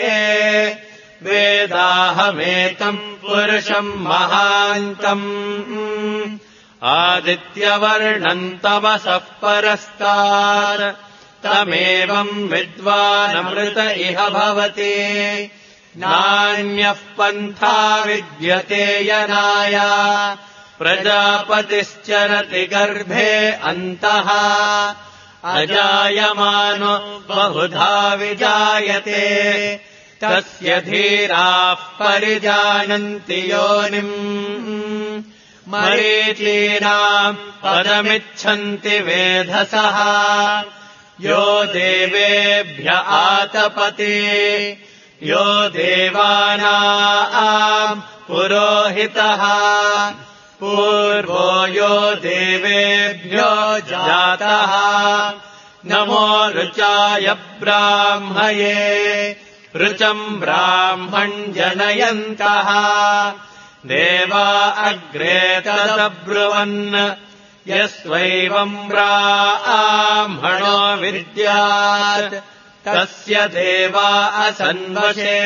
वेदाहमेतम् पुरुषम् महान्तम् आदित्यवर्णम् तमसः परस्तात् तमेवम् विद्वानमृत इह भवति नान्यः पन्था विद्यते यनाय प्रजापतिश्चरति गर्भे अन्तः अजायमानो बहुधा विजायते तस्य धीराः परिजानन्ति योनिम् मरीचीनाम् पदमिच्छन्ति वेधसः यो देवेभ्य आतपति यो देवानाम् पुरोहितः पूर्वो यो देवेभ्यो जातः नमो ऋचाय ब्राह्मये ऋचम् ब्राह्मण्यजनयन्तः देवा अग्रे तदब्रुवन् यस्वैवम् ब्राह्मणो विद्यात् तस्य देवा असन्वशे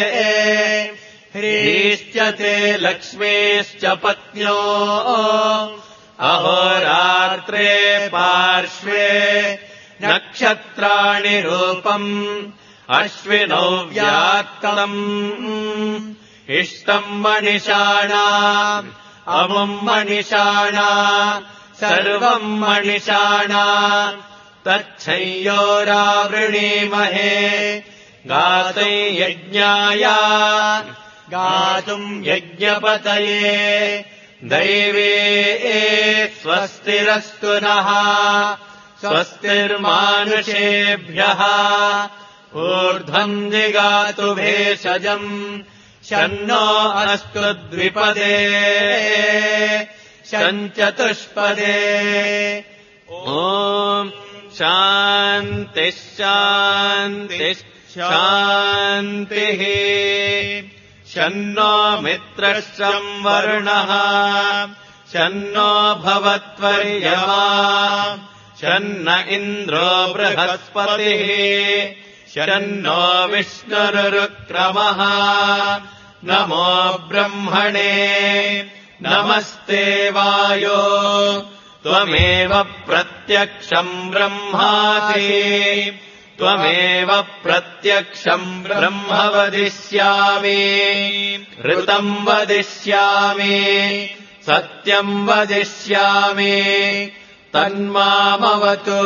ह्रीश्च ते लक्ष्मीश्च पत्न्यो अहोरात्रे पार्श्वे नक्षत्राणि रूपम् अश्विनौ व्याक्तम् इष्टम् मणिषाणाम् अमुम् मणिषाणा सर्वम् मणिषाणा तच्छंयोरावृणीमहे गातुम् यज्ञाय गातुम् यज्ञपतये दैवे स्वस्तिरस्तु नः स्वस्तिर्मानुषेभ्यः ऊर्ध्वम् जिगातु भेषजम् शन्नो अस्तु द्विपदे शञ्चतुष्पदे ॐ शान्तिः शान्तिः शान्तिः शन्नो मित्रः संवरुणः शन्नो भवत्वर्यमा शन्न इन्द्रो बृहस्पतिः शन्नो विष्णुरुक्रमः नमो ब्रह्मणे नमस्ते वायो त्वमेव प्रत्यक्षम् ब्रह्मासि त्वमेव प्रत्यक्षम् ब्रह्म वदिष्यामि ऋतम् वदिष्यामि सत्यम् वदिष्यामि तन्मामवतु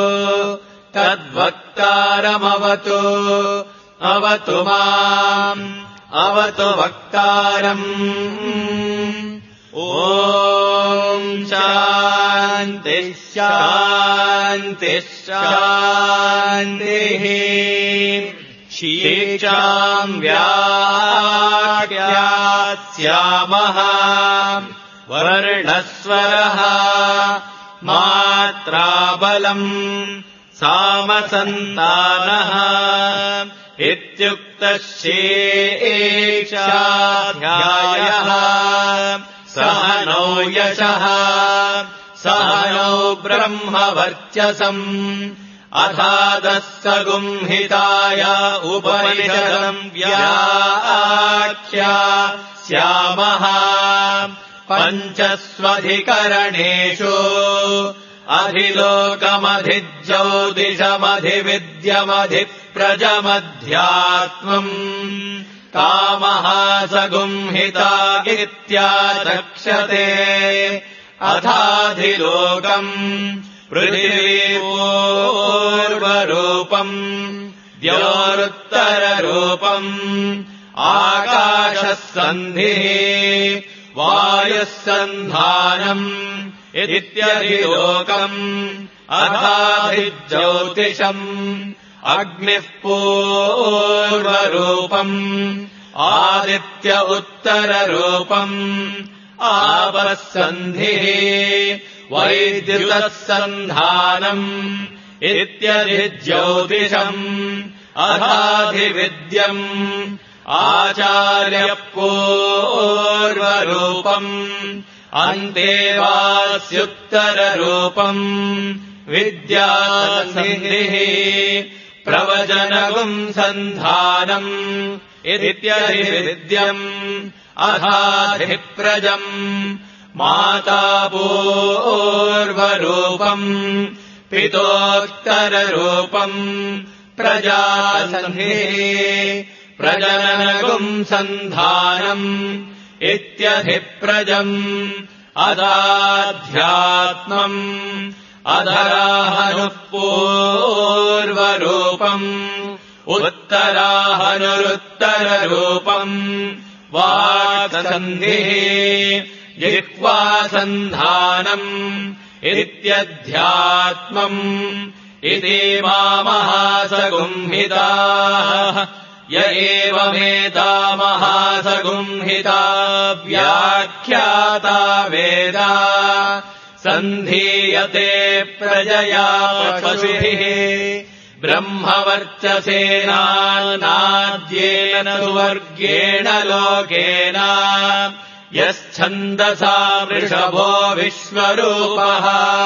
तद्वक्तारमवतु अवतु माम् अवतु वक्तारम् ॐ शान्तिः शान्तिः शान्तिः शीक्षाम् व्याख्यास्यामः वर्णस्वरः मात्राबलम् सामसन्तानः इत्युक्तः शेषाध्यायः। सह नौ यशः सह नौ ब्रह्मवर्चसम् अथादः सगुंहिताय उपनिषदम् व्याख्यास्यामः। पञ्चस्वधिकरणेषु अधिलोकमधिज्योतिषमधिविद्यमधिप्रजमध्यात्मम् कामः सगुंहिता इत्याचक्षते। अथाधिलोकम् पृथिवीपूर्वरूपम् द्योरुत्तररूपम् आकाशः सन्धिः वायुः सन्धानम् इत्यधिलोकम्। अथाधिज्योतिषम् अग्निः पूर्वरूपम् आदित्य उत्तररूपम् आपः सन्धिः वैद्युतः सन्धानम् इत्यधिज्योतिषम्। अथाधिविद्यम् आचार्यः पूर्वरूपम् अन्तेवास्युत्तररूपम् विद्यासन्धिः प्रवचनगुम् सन्धानम् इत्यधिविद्यम्। अथाधिप्रजम् माता पूर्वरूपम् पितोत्तररूपम् प्रजासन्धिः प्रजननगुम् सन्धानम् इत्यधिप्रजम्। अदाध्यात्मम् अधराहनुः पूर्वरूपम् उत्तराहनुरुत्तररूपम् वाक्सन्धिः जिह्वासन्धानम् इत्यध्यात्मम्। इति महासगुंहिताः य एवमेता महासगुंहिता व्याख्याता वेदा सन्धीयते प्रजया पशुभिः ब्रह्मवर्चसेनाद्येन सुवर्गेण लोकेन यश्छन्दसा वृषभो विश्वरूपः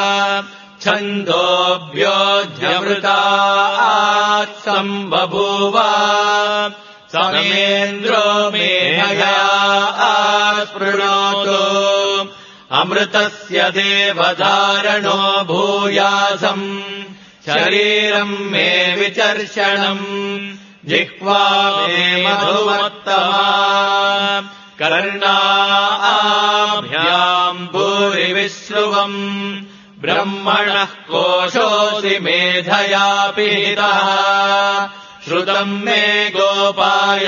छन्दोभ्योऽध्यमृतात् सम्बभूव समेन्द्रो मेधया स्पृणोतु अमृतस्य देवधारणो भूयासम् शरीरम् मे विचर्षणम् जिह्वा मे मधुमत्तमा कर्णाभ्याम् भूरिविश्रुवम् ब्रह्मणः कोशोऽसि मेधया पीतः श्रुतम् मे गोपाय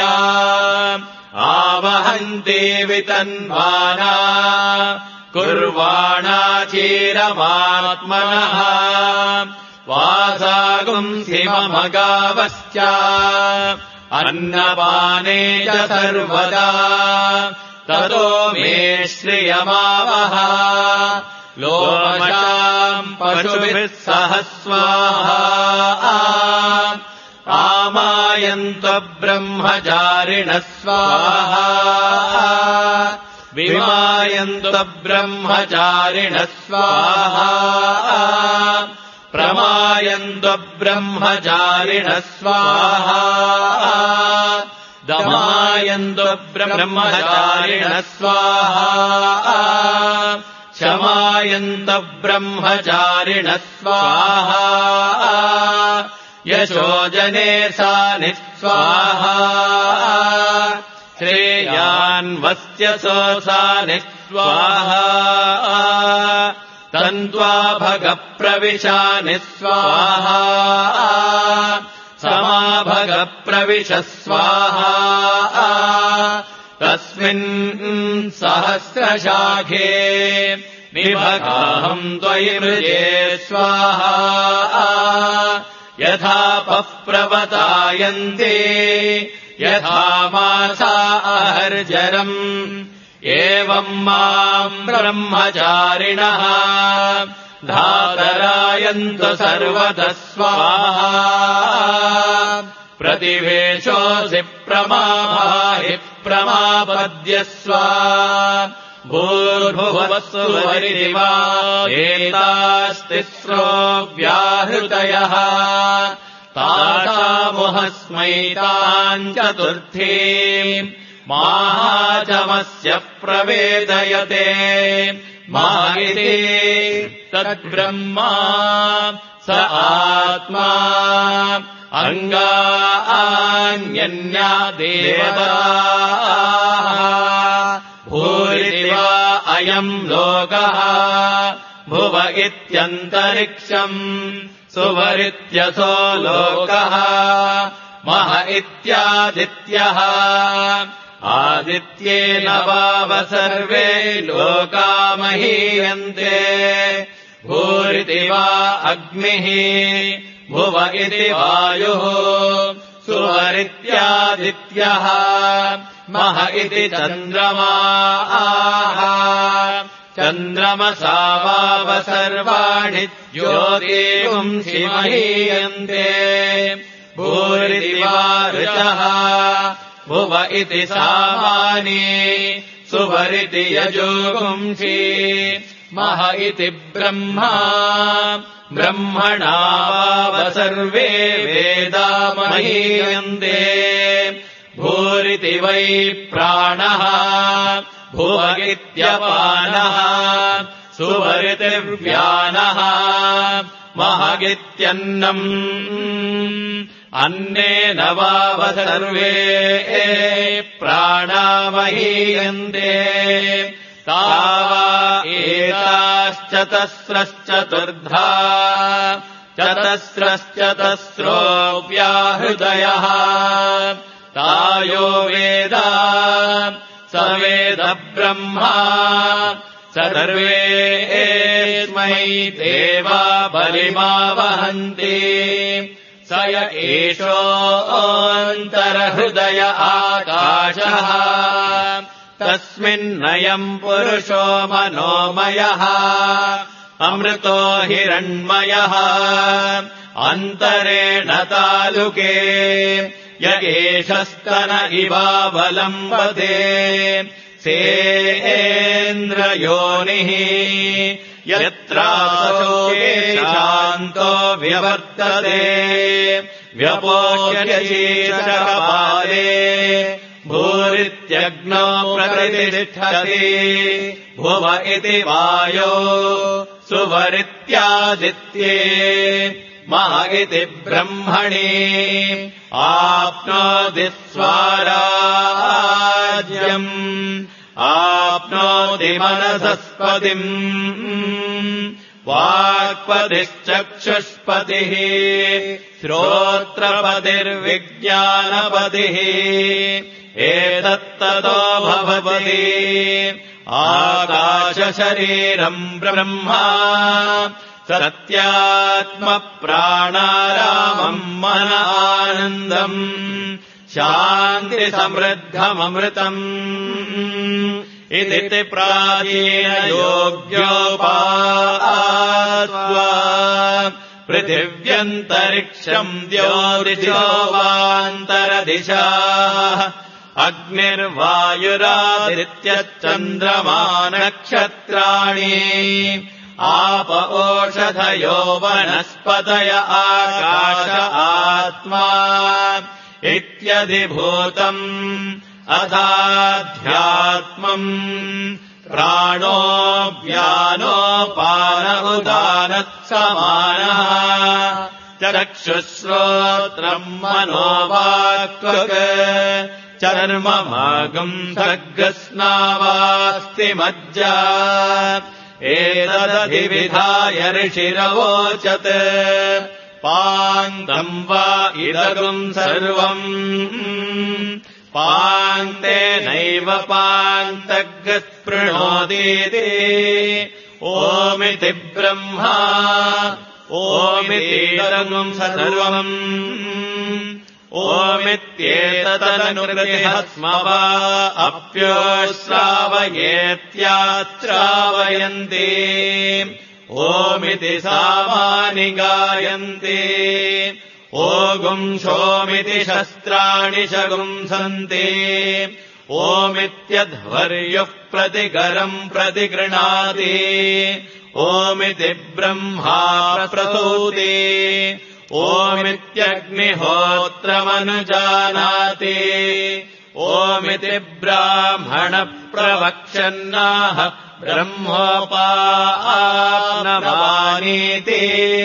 आवहन्ति वितन्वाना कुर्वाणा चीरमात्मनः वासागुंसि मम गावश्च अन्नपाने च सर्वदा ततो मे श्रियमावह लोमशाम् पशुभिः सह स्वाहा आमायन्त्वब्रह्मचारिणः स्वाहा विमायन्त्वब्रह्मचारिणः स्वाहा प्रमायन्त्वब्रह्मचारिणः स्वाहा दमायन्त्वब्रह्मचारिणः स्वाहा शमायन्तब्रह्मचारिणः स्वाहा यशोजने सानि स्वाहा श्रेयान्वस्यसोऽसानि स्वाहा तन्त्वा भगप्रविशानि स्वाहा समाभगप्रविश स्वाहा तस्मिन् सहस्रशाखे विभगाहम् त्वयि मृजे स्वाहा यथापः प्रवतायन्ते यथा मासा अहर्जरम् एवम् माम् ब्रह्मचारिणः धातरायन्तु सर्वतः स्वाहा प्रतिवेशोऽसि प्रमाभाहि प्रमापद्यस्व भूर्भुवस्सुवरिदिवा एतास्तिस्रो व्याहृतयः तासामुहस्मैताम् चतुर्थीम् माहाचमस्य प्रवेदयते माहिते तद्ब्रह्मा स आत्मा अङ्गान्यन्या देवताः भूरिति वा अयम् लोकः भुव इत्यन्तरिक्षम् सुवरित्यसो लोकः मह इत्यादित्यः आदित्येन वाव सर्वे लोका महीयन्ते भूरिति वा अग्निः भुव इति वायुः सुवरित्यादित्यः मह इति चन्द्रमाः चन्द्रमसा वाव सर्वाणि ज्योतिषुंसि महीयन्ते भूरिति वा ऋचः भुव इति सामानि सुवरिति यजुगुंसि मह इति ब्रह्मा ब्रह्मणा वाव सर्वे वेदा महीयन्ते भूरिति वै प्राणः भुव इत्यपानः सुवरितिर्व्यानः मह इत्यन्नम् अन्नेन वाव सर्वे प्राणा महीयन्ते तावा एताश्चतस्रश्चतुर्धा चतस्रश्चतस्रो व्याहृदयः तायो वेद स वेद ब्रह्मा सर्वे एस्मै देवा बलिमावहन्ति स य एषोऽन्तरहृदय आकाशः तस्मिन्नयम् पुरुषो मनोमयः अमृतो हिरण्मयः अन्तरेण तालुके य एषस्तन इवावलम्बते सेन्द्रयोनिः यत्राशोके शान्तो व्यवर्तते व्यपोष्यशीर्षकपाले भूरित्यग्नौ प्रतिष्ठति भुव इति वायो सुवरित्यादित्ये मह इति ब्रह्मणि आप्नोति स्वाराज्यम् आप्नोति मनसस्पतिम् वाक्पतिश्चक्षुष्पतिः श्रोत्रपतिर्विज्ञानपतिः एतत्ततो भवति आकाशशरीरम् ब्रह्मा सत्यात्मप्राणारामम् मन आनन्दम् शान्तिसमृद्धममृतम् इति प्राचीनयोग्योपास्त्वा पृथिव्यन्तरिक्षम् द्योदिशो वान्तरदिशाः अग्निर्वायुरादित्यश्चन्द्रमा नक्षत्राणि आप ओषधयो वनस्पतय आकाश आत्मा इत्यधिभूतम् अथाध्यात्मम् प्राणो व्यानोपान उदानत्समानः चक्षुश्रोत्रम् मनोवाक्त्वक् चर्ममागम् सर्गस्नावास्ति मज्जा एतदधिविधाय ऋषिरवोचत् पान्तम् वा इदगुम् सर्वम् पान्तेनैव पान्तगस्पृणोतीति ओमिति ब्रह्मा ओमितीदगुम् सर्वम् ओमित्येतदनुकृतिः स्म वा अप्योश्रावयेत्याश्रावयन्ति ओमिति सामानि गायन्ति ओगुं शोमिति शस्त्राणि शगुंसन्ति ओमित्यध्वर्युः प्रतिकरम् प्रतिगृह्णाति ओमिति ब्रह्मा प्रसूति ओमित्यग्निहोत्रमनुजानाति ओमिति ब्राह्मण प्रवक्षन्नाह ब्रह्मोपाप्नवानीति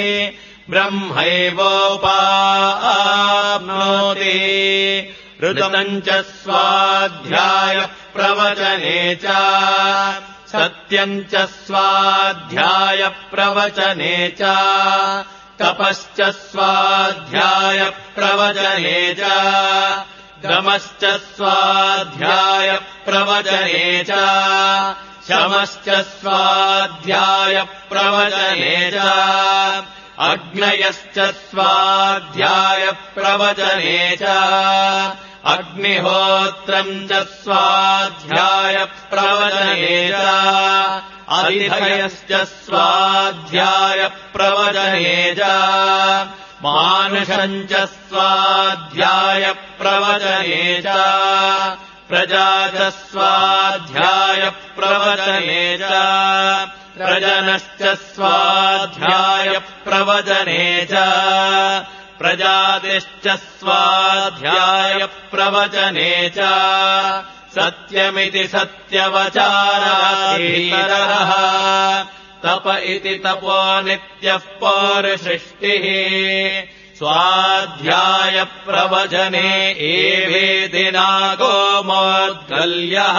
ब्रह्मैवोपाप्नोति ऋतम् च स्वाध्याय प्रवचने च सत्यम् च स्वाध्याय प्रवचने च तपश्च स्वाध्याय प्रवचने च दमश्च स्वाध्याय प्रवचने च शमश्च स्वाध्याय प्रवचने च अग्नयश्च स्वाध्याय प्रवचने च अग्निहोत्रम् च स्वाध्याय प्रवचने च अधिधयश्च स्वाध्याय प्रवचने च मानुषम् च स्वाध्याय प्रवचने च प्रजा च स्वाध्याय प्रवचने च प्रजनश्च स्वाध्याय प्रवचने च प्रजातिश्च स्वाध्याय प्रवचने च सत्यमिति सत्यवचाराधीतरः तप इति तपो नित्यः पौरुषृष्टिः स्वाध्याय प्रवचने एवेति नागो मोद्गल्यः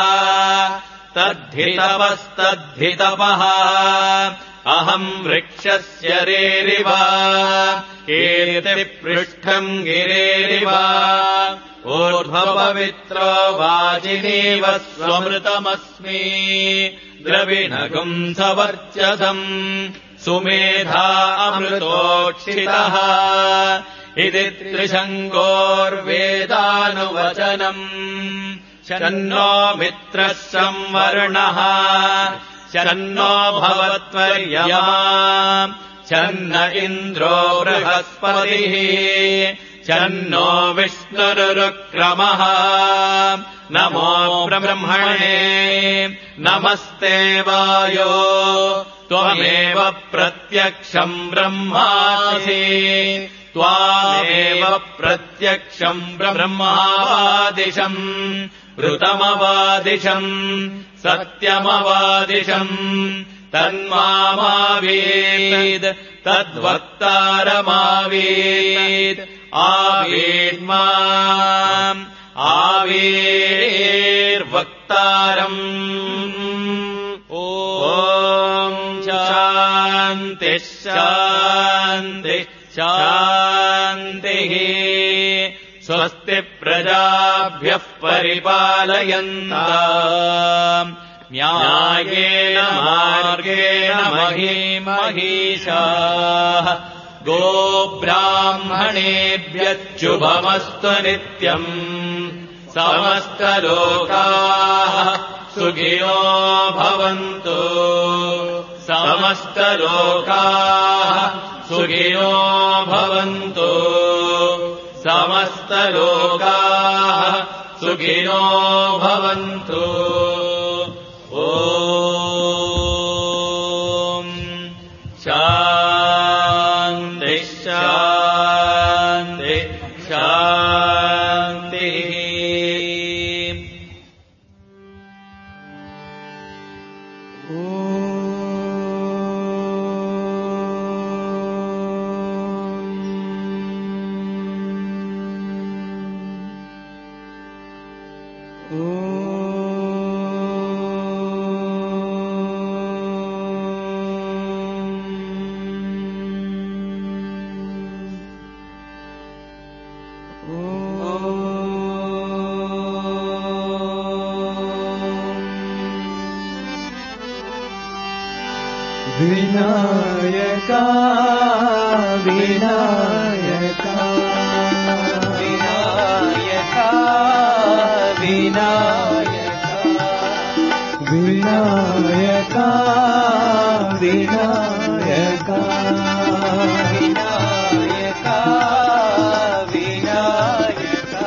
तद्धितपस्तद्धितपः अहम् वृक्षस्य रेरिव कीर्तिपृष्ठम् गिरेरिव ऊर्ध्वपवित्रो वाजिनीव स्वमृतमस्मि द्रविणगुम् सवर्चसम् सुमेधा अमृतोक्षितः इति त्रिशङ्गोर्वेदानुवचनम् शन्नो मित्रः संवर्णः शन्नो भवत्वर्यमा शन्न इन्द्रो बृहस्पतिः शन्नो विष्णुरुक्रमः नमो ब्रह्मणे नमस्ते वायो त्वमेव प्रत्यक्षम् ब्रह्मासि त्वामेव प्रत्यक्षम् ब्रह्मावादिशम् ऋतमवादिशम् सत्यमवादिशम् तन्मामावीत् तद्वक्तारमावीत् आवीर्माम् आवीर्वक्तारम् ॐ शान्तिः शान्तिः शान्तिः स्वस्ति प्रजाभ्यः परिपालयन्ताम् न्यायेन मार्गेण महीमहीषाः गोब्राह्मणेभ्यश्चुभमस्तु नित्यम् समस्तलोकाः सुखिनो भवन्तु समस्तलोकाः सुखिनो भवन्तु समस्तलोकाः सुखिनो भवन्तु ॐ शान्तिः शान्तिः शान्तिः विनायका विनायका विनायका विनायका विनायका विनायका विनायका विनायका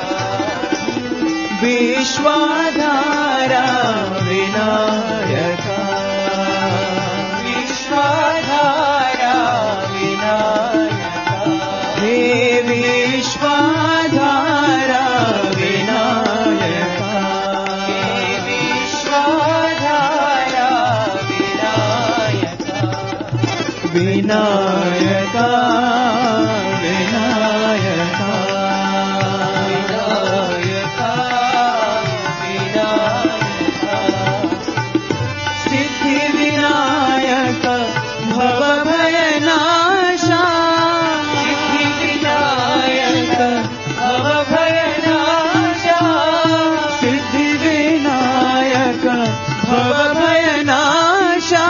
विश्वाधारा विनायका विश्वाधारा विनायका हे विश्वाधारा विनायका हे विश्वाधारा विनायका विनायका विनायका विनायका विनायका सिद्धि विनायक भवभयनाशा सिद्धि विनायक भवभयनाशा सिद्धि विनायक भवभयनाशा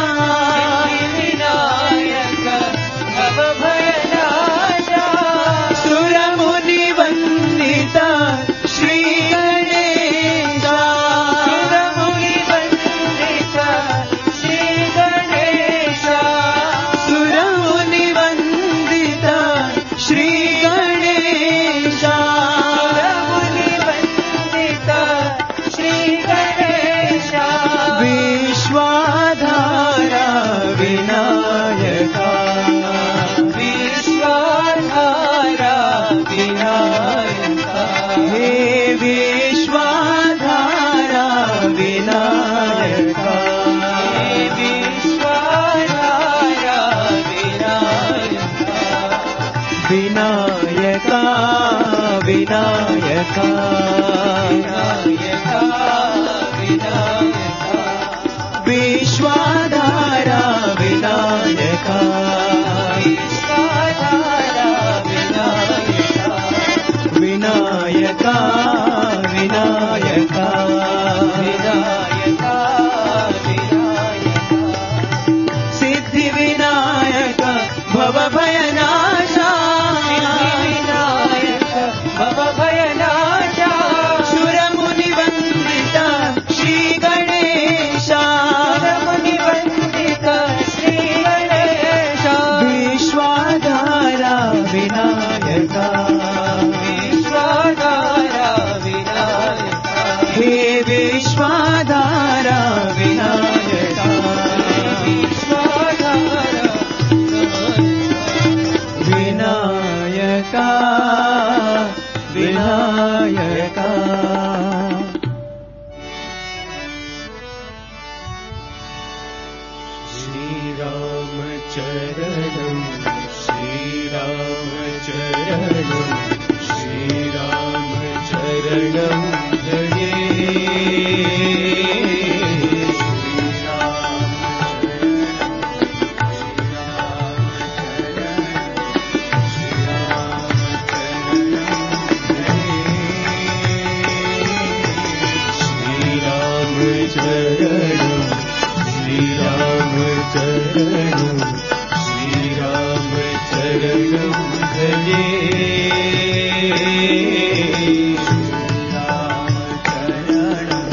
विनायक भवभयनाशा सुरमुनिवन्दिता श्री गणेशा सुरमुनिवन्दिता श्री गणेशा सुरमुनिवन्दिता श्री गणेशा सुरमुनिवन्दिता श्री गणेशा विश्वाधारा विनायका विश्वाधारा विनायका हे विश्वाधारा विनायका हे विश्वाधारा विनायका विनायका विनायका विनायका विनायका विश्वाधारा विनायका विश्वाधारा विनायका विनायका विनायका विनायका विनायका सिद्धि विनायक भवभयनाशा विनायक भवभयनाशा सुरमुनिवन्दिता श्री गणेशा सुरमुनिवन्दिता श्री गणेशा विश्वाधारा विनायका विश्वाधारा विनायका हे विश्वाधारा विनायका विश्वाधारा विनायका विनायका श्रीरामचरणं श्रीरामचरणं श्रीरामचरणं भजे श्रीरामचरणं श्रीरामचरणं श्रीरामचरणं भजे श्रीरामचरणं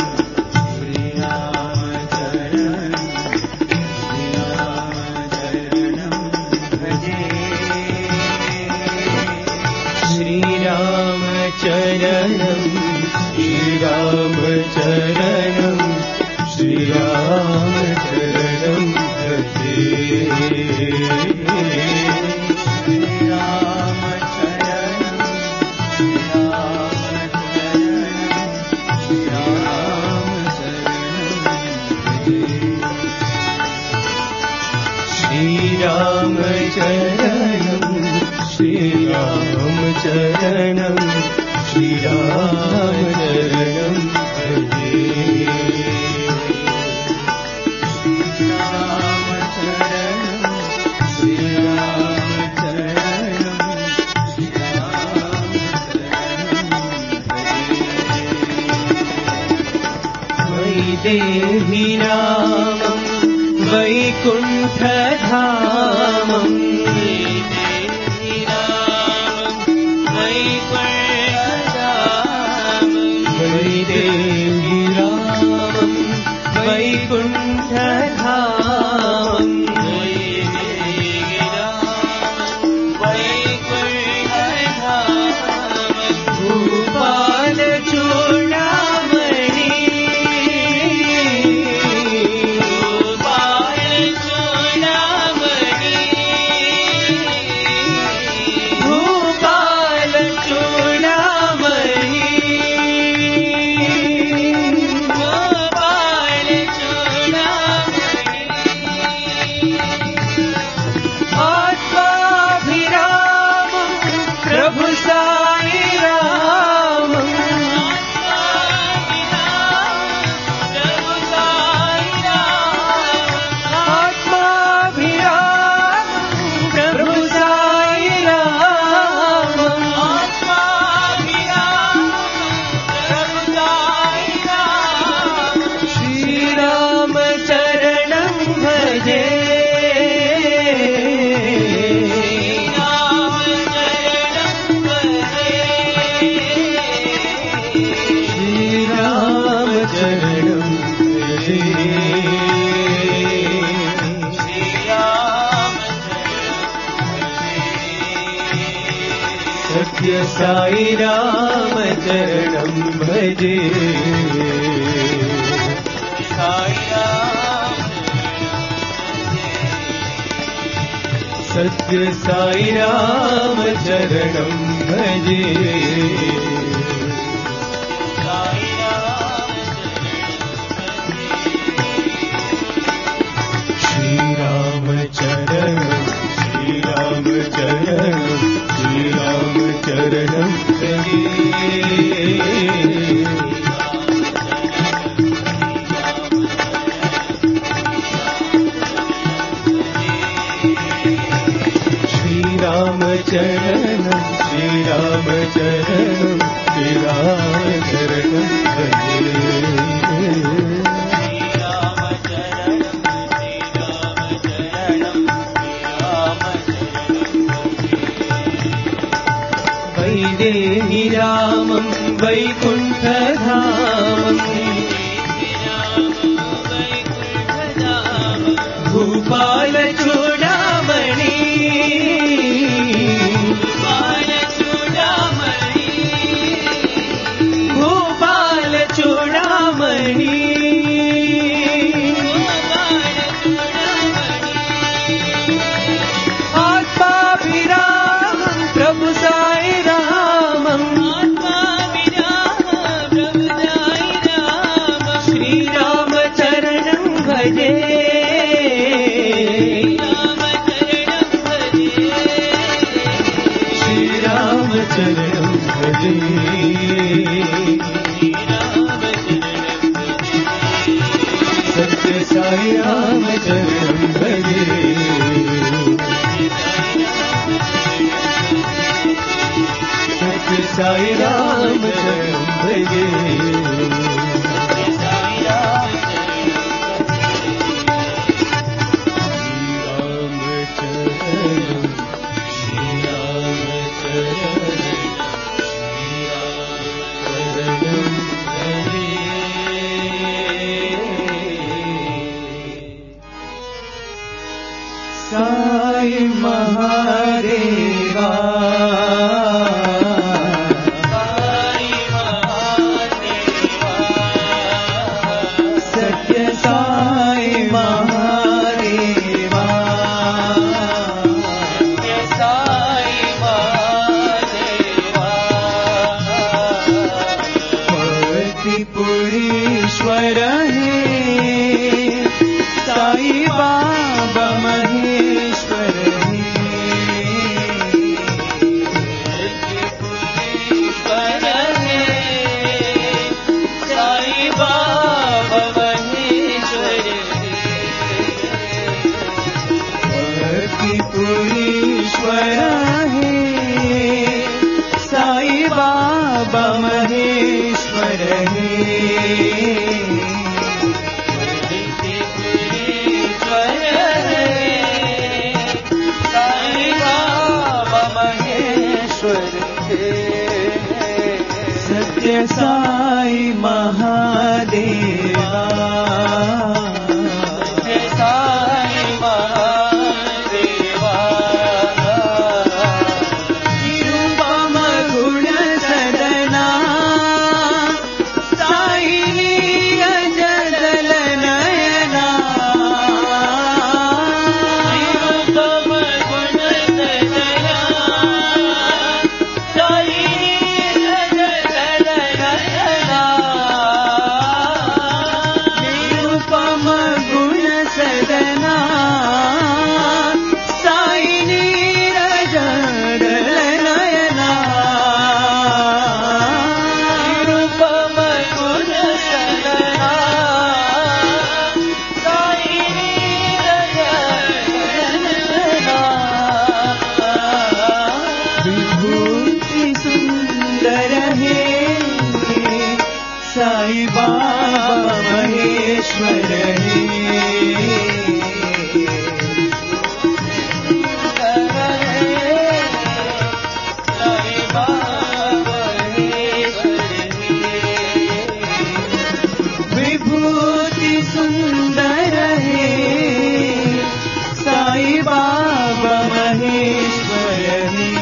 श्रीरामचरणं श्रीरामचरणं भजे श्रीरामचरणं श्रीरामचरणं श्रीरामचरणं भजे श्रीरामचरणं श्रीरामचरणं श्रीरामचरणं भजे देहि रामं वैकुण्ठधामम् देहि रामं वैकुण्ठधामम् देहि रामं వైకుంఠధామం భూపాల చూడామణి భూపాల చూడామణి భూపాల చూడామణి ఆత్మాభిరామం ప్రభు సాయి రామం ఆత్మాభిరామం ప్రభు సాయి రామం శ్రీరామ చరణం భజే శ్రీరామ చరణం భజే సత్య సాయి రామ చరణం భజే సత్య సాయి రామ చరణం భజే శ్రీరామ చరణం శ్రీరామ చరణం శ్రీరామ చరణం భజే శ్రీరామ చరణం శ్రీరామ చరణం శ్రీరామ చరణం వైదేహి రామం వైకుంఠధామం భూపాల చూడామణి భూపాల చూడామణి ఆత్మాభిరామం ప్రభు సాయి రామం శ్రీరామ చరణం భజే శ్రీరామ చరణం భజే సత్య సాయి రామ చరణం భజే సత్య సాయి రామ చరణం భజే శ్రీరామ చరణం శ్రీరామ చరణం చరణం భజే సాయి మహాదేవా సత్య సాయి మహాదేవా పతిపురీశ్వర హే సాయి బాబా మహేశ్వర హే సాయి బాబా మహేశ్వర పతిపురీశ్వర హే సాయి బాబా మహేశ్వర హే सत्य साई महादेवा विभूति सुंदर है साई बाबा महेश्वर है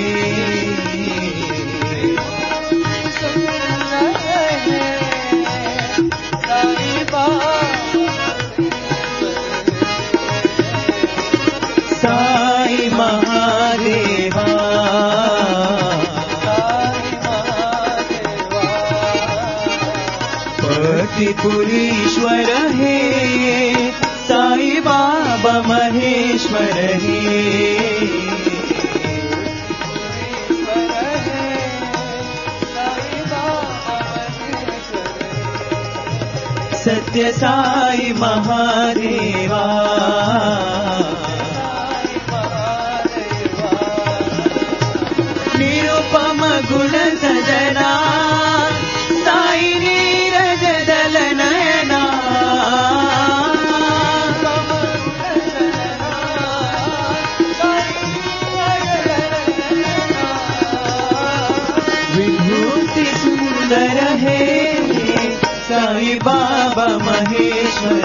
साई महादेवा पतिपुरीश्वर है साई बाबा महेश्वर है सत्य साई महादेवा निरुपम गुण सजना साई नीरज दल नयना विभूति सुंदर है साई बाबा महेश्वर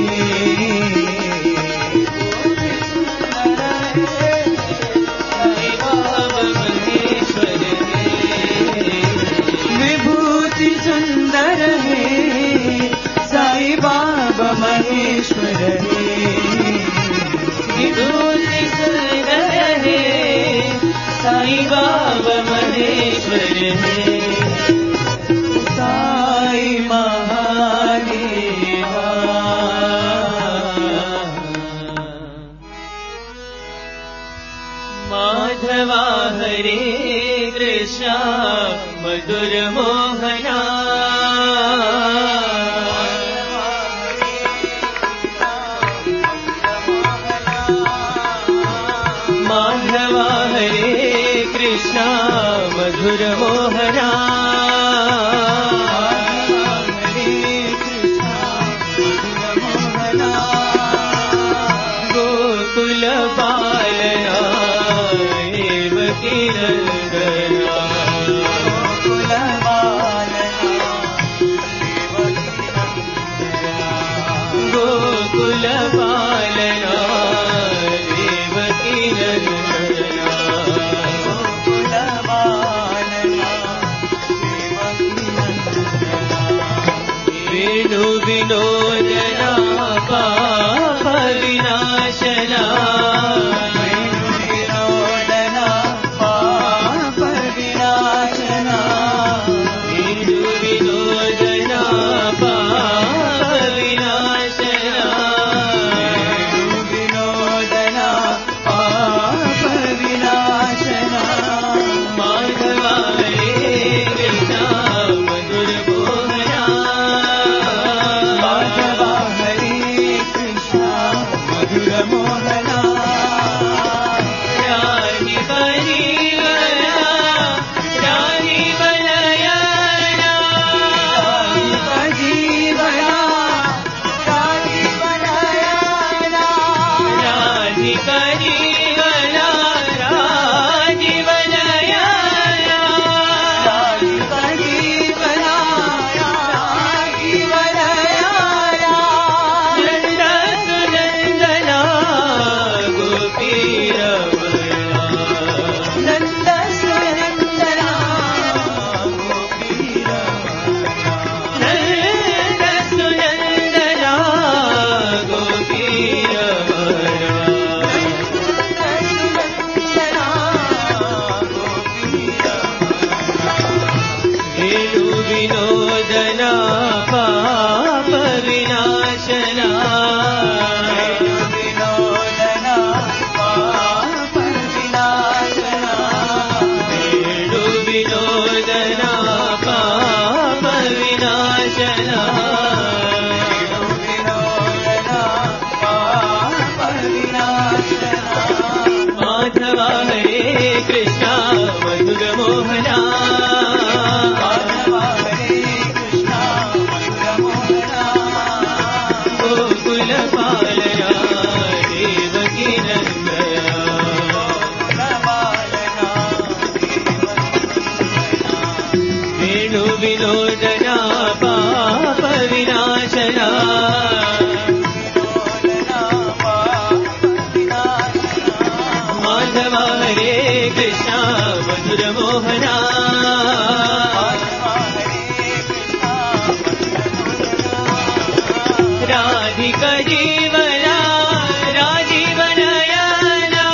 विभूति सुंदर है साई बाबा महेश्वर विभूति सुंदर है साई बाबा महेश्वर साई महादेवा माधवा हरे कृष्ण मधुर मोहना माधवा हरे कृष्ण मधुर मोहना गोकुल बालया देवकी नंदना गोकुल बालया गोकुल बालया देवकी नंदना गोकुल बालया वेणु विनोदना पाप विनाशना वेणु विनोदना पाप विनाशना वेणु विनोदना पाप विनाशना वेणु विनोदना पाप विनाशना माधवा हरे कृष्ण मधुर मोहना माधवा हरे कृष्ण मधुर मोहना रानी परिवरा रानी बनयाना रानी परिवरा रानी बनयाना रानी परिवरा रानी बनयाना रानी परिवरा रानी बनयाना नंदा सुनंदना गोपीर नंद सुनंदना गोपीर नंद सुनंदना गोपीर वेणु विनोदना पाप विनाशना वेणु विनोदना पाप विनाशना वेणु विनोदना पाप विनाशना वेणु विनोदना पाप विनाशना माधवा हरे कृष्ण मधुर मोहना माधवा हरे कृष्ण मधुर मोहना गोकुल बालया देवकी नंदना गोकुल बालया वेणु विनोदना पाप विनाशना विनोदना माधव हरे कृष्णा मधुर मोहना राधिका जीवना राजीवनयना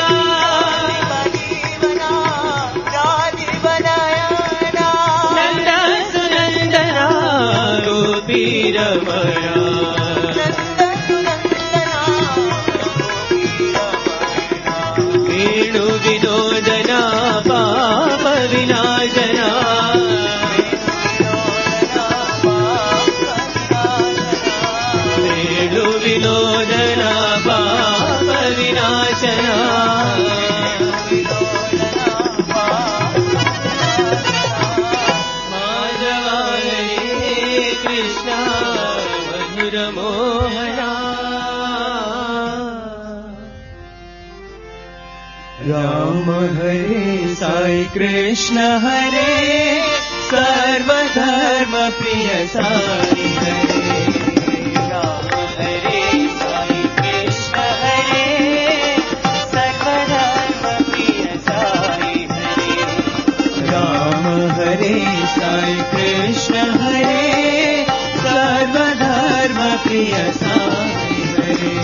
नंद सुनंदना गोपी रमणा वेणु विनोदना पाप विनाशना वेणु विनोदना पाप विनाशना माधव हरे कृष्णा मधुर मोहना राम हरे साई कृष्ण हरे सर्वधर्म प्रिय साई हरे राम हरे साई कृष्ण हरे सर्वधर्म प्रिय साई हरे राम हरे साई कृष्ण हरे सर्वधर्म प्रिय साई हरे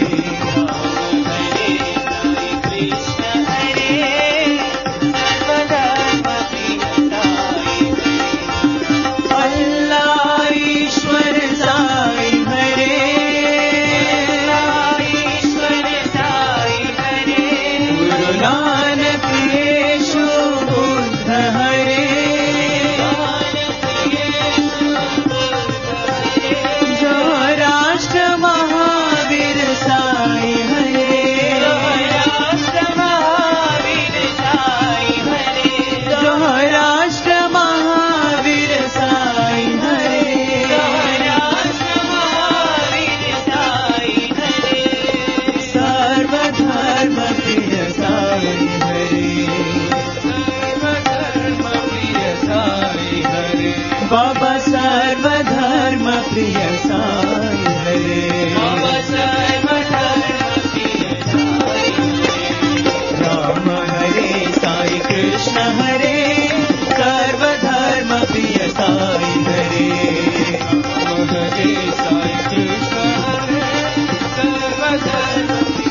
बाबा सर्वधर्म प्रिय साई हरे बाबा सर्वधर्म प्रिय साई राम हरे साई कृष्ण हरे सर्वधर्म प्रिय साई हरे राम हरे साई कृष्ण हरे सर्वधर्म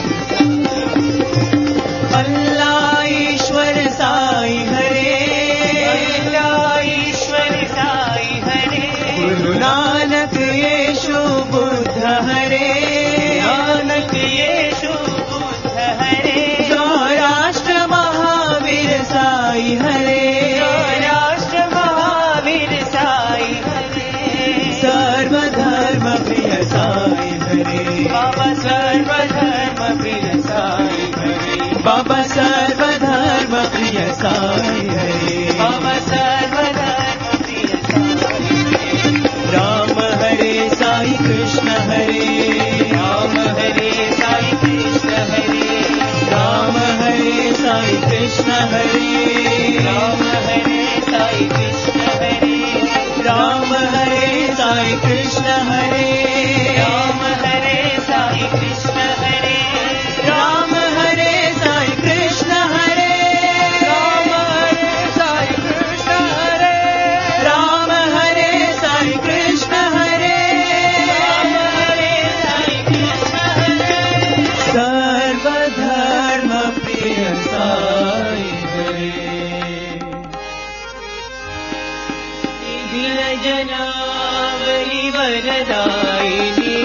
अल्लाह ईश्वर साई हरे नानक येशु बुद्ध हरे नानक येशु बुद्ध हरे राष्ट्र महावीर साई हरे राष्ट्र महावीर साई हरे सर्वधर्म प्रिय साई हरे बाबा सर्वधर्म प्रिय साई हरे बाबा सर्वधर्म प्रिय साई हरे बाबा सर्वधर्म प्रिय साई राम हरे साई कृष्ण हरे राम हरे साई कृष्ण हरे राम हरे साई कृष्ण हरे राम हरे साई कृष्ण हरे राम हरे साई कृष्ण हरे राम हरे साई कृष्ण हरे राम हरे साई कृष्ण हरे राम हरे साई कृष्ण हरे राम हरे साई कृष्ण हरे राम हरे साई कृष्ण हरे सर्वधर्म प्रिय साई हरे दीन जनावली वरदायिनी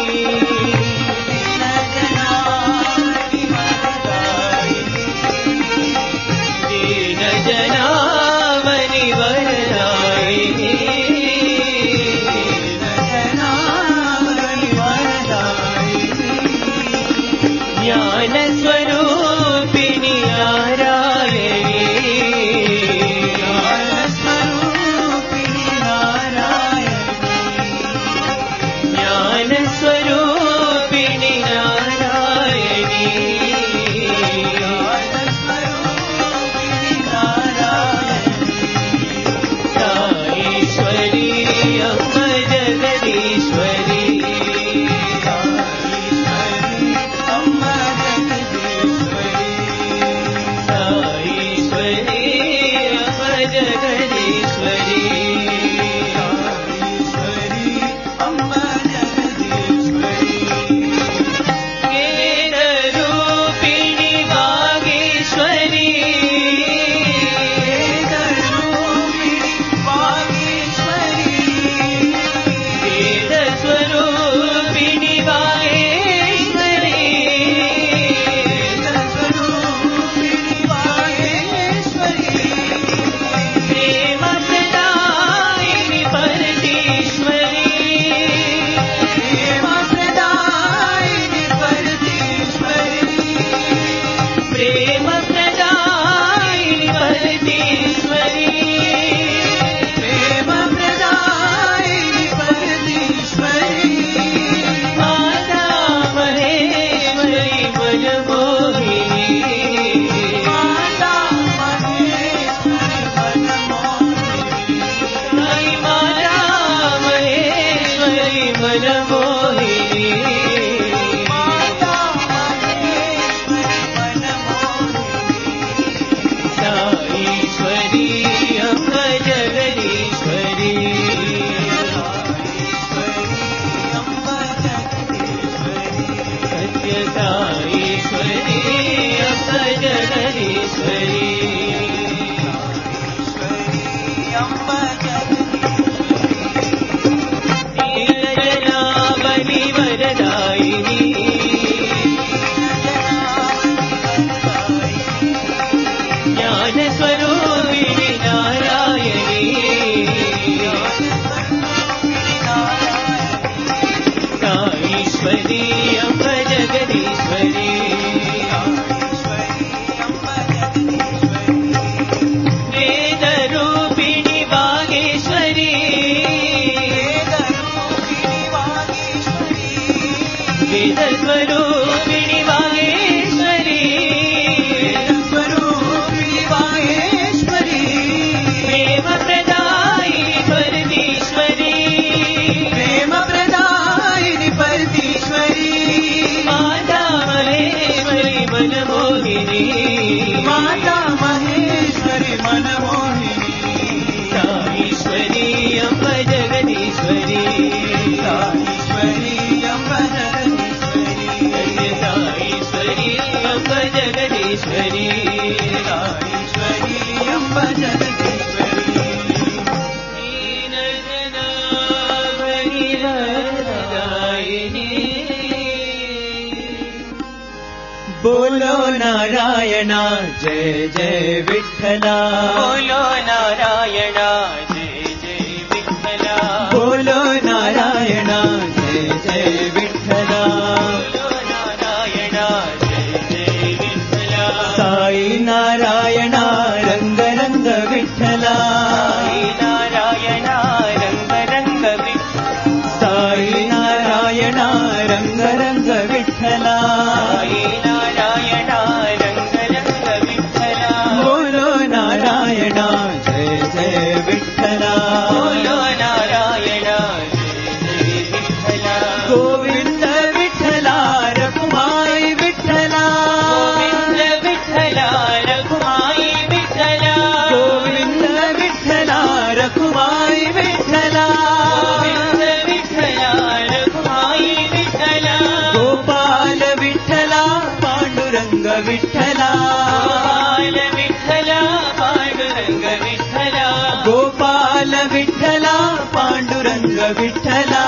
दीन जनावली वरदायिनी ज्ञान स्वरूपिणी नारायणी ज्ञान स्वरूपिणी नारायणी ज्ञान स्वरूपिणी नारायणी ज्ञान स्वरूपिणी नारायणी साईश्वरी अम्ब जगदीश्वरी वेदस्वरूपिणि वागेश्वरी स्वरूपिणि वागेश्वरी प्रेमप्रदायिनि परमेश्वरी प्रेमप्रदायिनि परमेश्वरी माता महेश्वरी मनमोहिनी माता महेश्वरी मनमोहिनी साईश्वरी अम्ब जगदीश्वरी साईश्वरी अम्ब जगदीश्वरी साईश्वरी अम्ब जगदीश्वरी साईश्वरी अम्ब जगदीश्वरी दीनजनाभगिरदायिनी बोलो नारायण जय जय विठ्ठला बोलो नारायण जय जय विठ्ठला बोलो नारायण जय जय विठ्ठला बोलो नारायण जय जय विठ्ठला साई नारायण रंग रंग विठ्ठला साई नारायण रंग रंग विठ्ठला साई नारायण रंग रंग विठ्ठला साई नारायण रंग रंग विठ्ठला बोलो नारायण जय जय विठ्ठला बोलो नारायण जय जय विठ्ठला गोविंद विठ्ठला रखुमाई विठ्ठला गोविंद विठ्ठला रखुमाई विठ्ठला गोविंद विठ्ठला रखुमाई विठ्ठला गोविंद विठ्ठला रखुमाई विठ्ठला गोपाल विठ्ठला पांडुरंग विठ्ठला गोपाल विठ्ठला पांडुरंग विठ्ठला गोपाल विठ्ठला पांडुरंग विठ्ठला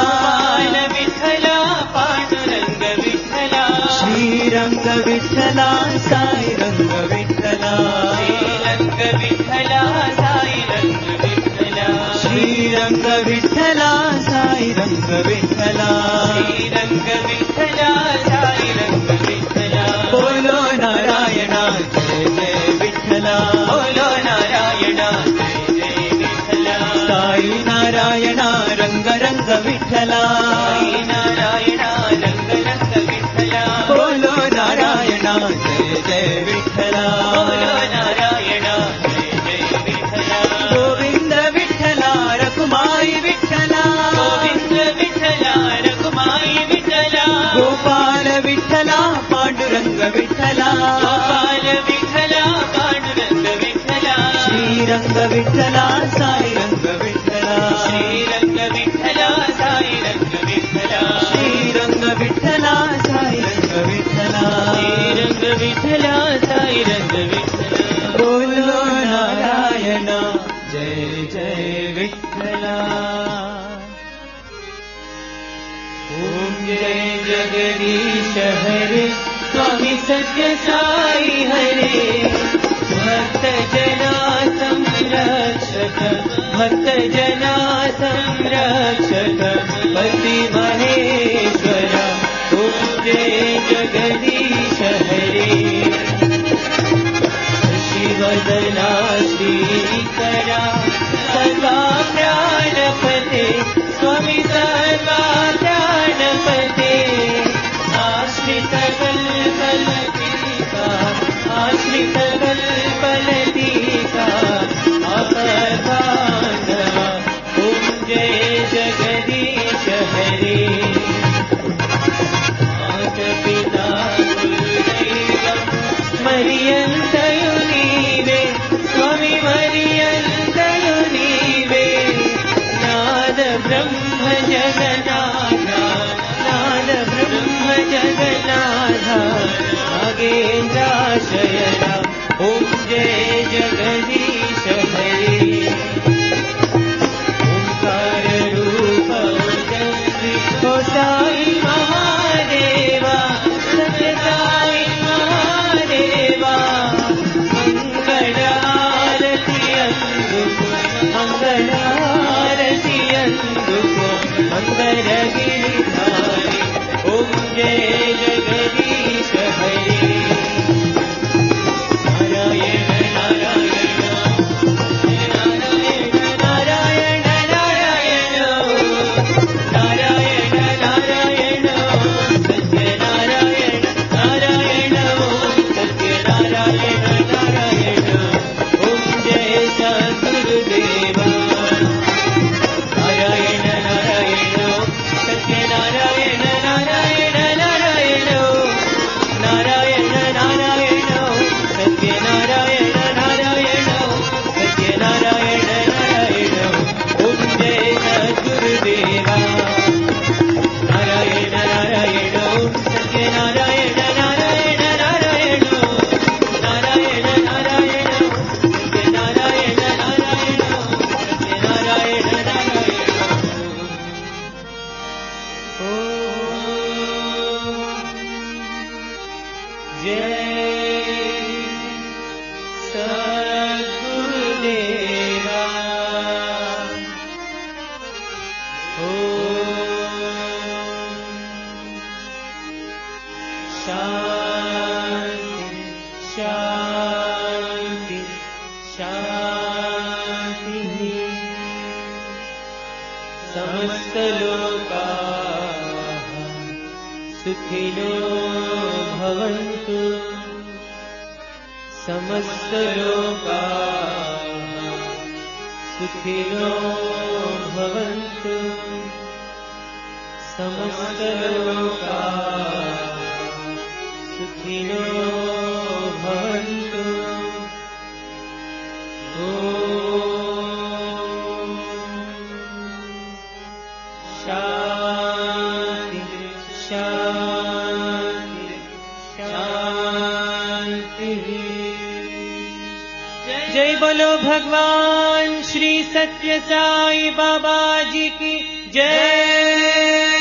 गोपाल विठ्ठला पांडुरंग विठ्ठला श्रीरंग विठ्ठला साई रंग विठ्ठला श्रीरंग विठ्ठला साई रंग विठ्ठला श्रीरंग विठ्ठला साई रंग विठ्ठला श्रीरंग विठ्ठला साई रंग विठ्ठला बोलो नारायण जय जय विठ्ठला बोलो नारायण जय जय विठ्ठला साई नारायण रंग रंग विठ्ठला साई नारायण रंग रंग विठ्ठला बोलो नारायण जय जय विठ्ठला बोलो नारायण जय जय विठ्ठला गोविंद विठ्ठला रखुमाई विठ्ठला गोविंद विठ्ठला रखुमाई विठ्ठला गोपाल विठ्ठला पांडुरंग विठ्ठला गोपाल विठ्ठला पांडुरंग विठ्ठला श्रीरंग विठ्ठला साई रंग विठ्ठला श्रीरंग विठ्ठला साई रंग विठ्ठला श्रीरंग विठ्ठला साई रंग विठ्ठला श्रीरंग विठ्ठला साई रंग विठ्ठला बोलो नारायण जय जय विठ्ठला ओम जय जगदीश हरे स्वामी सत्य साई हरे भक्त जना संरक्षक भक्त जना संरक्षक पति महेश्वर ओम जय जगदीश हरे शिवदना श्रीकरा सर्वा प्राणपते स्वामी सर्वा प्राणपते आश्रित कल्पलतिका आश्रित कल्पलतिका अपदानवा ओम जय जगदीश हरे माता पिता कुलदैवं मर्यन्तयो नीवे स्वामी मर्यन्तयो नीवे नाद ब्रह्म जगन्नाथा नाद ब्रह्म जगन्नाथा नागेन्द्राशयना ओम जय जगदीश हरे ओंकार रूप चंद्री ओ साई महादेवा सत्य साई महादेवा मंगल आरती अंदुको मंगल आरती अंदुको मंगल गिरिधारी ओम जय जगदीश हरे शांति शांति शांति समस्त लोकाः सुखिनो भवन्तु समस्त लोकाः सुखिनो भवन्तु समस्त लोकाः सुखिनो भवन्तु ॐ शांति शांति शांति। जय बोलो भगवान श्री सत्य साई बाबा जी की जय।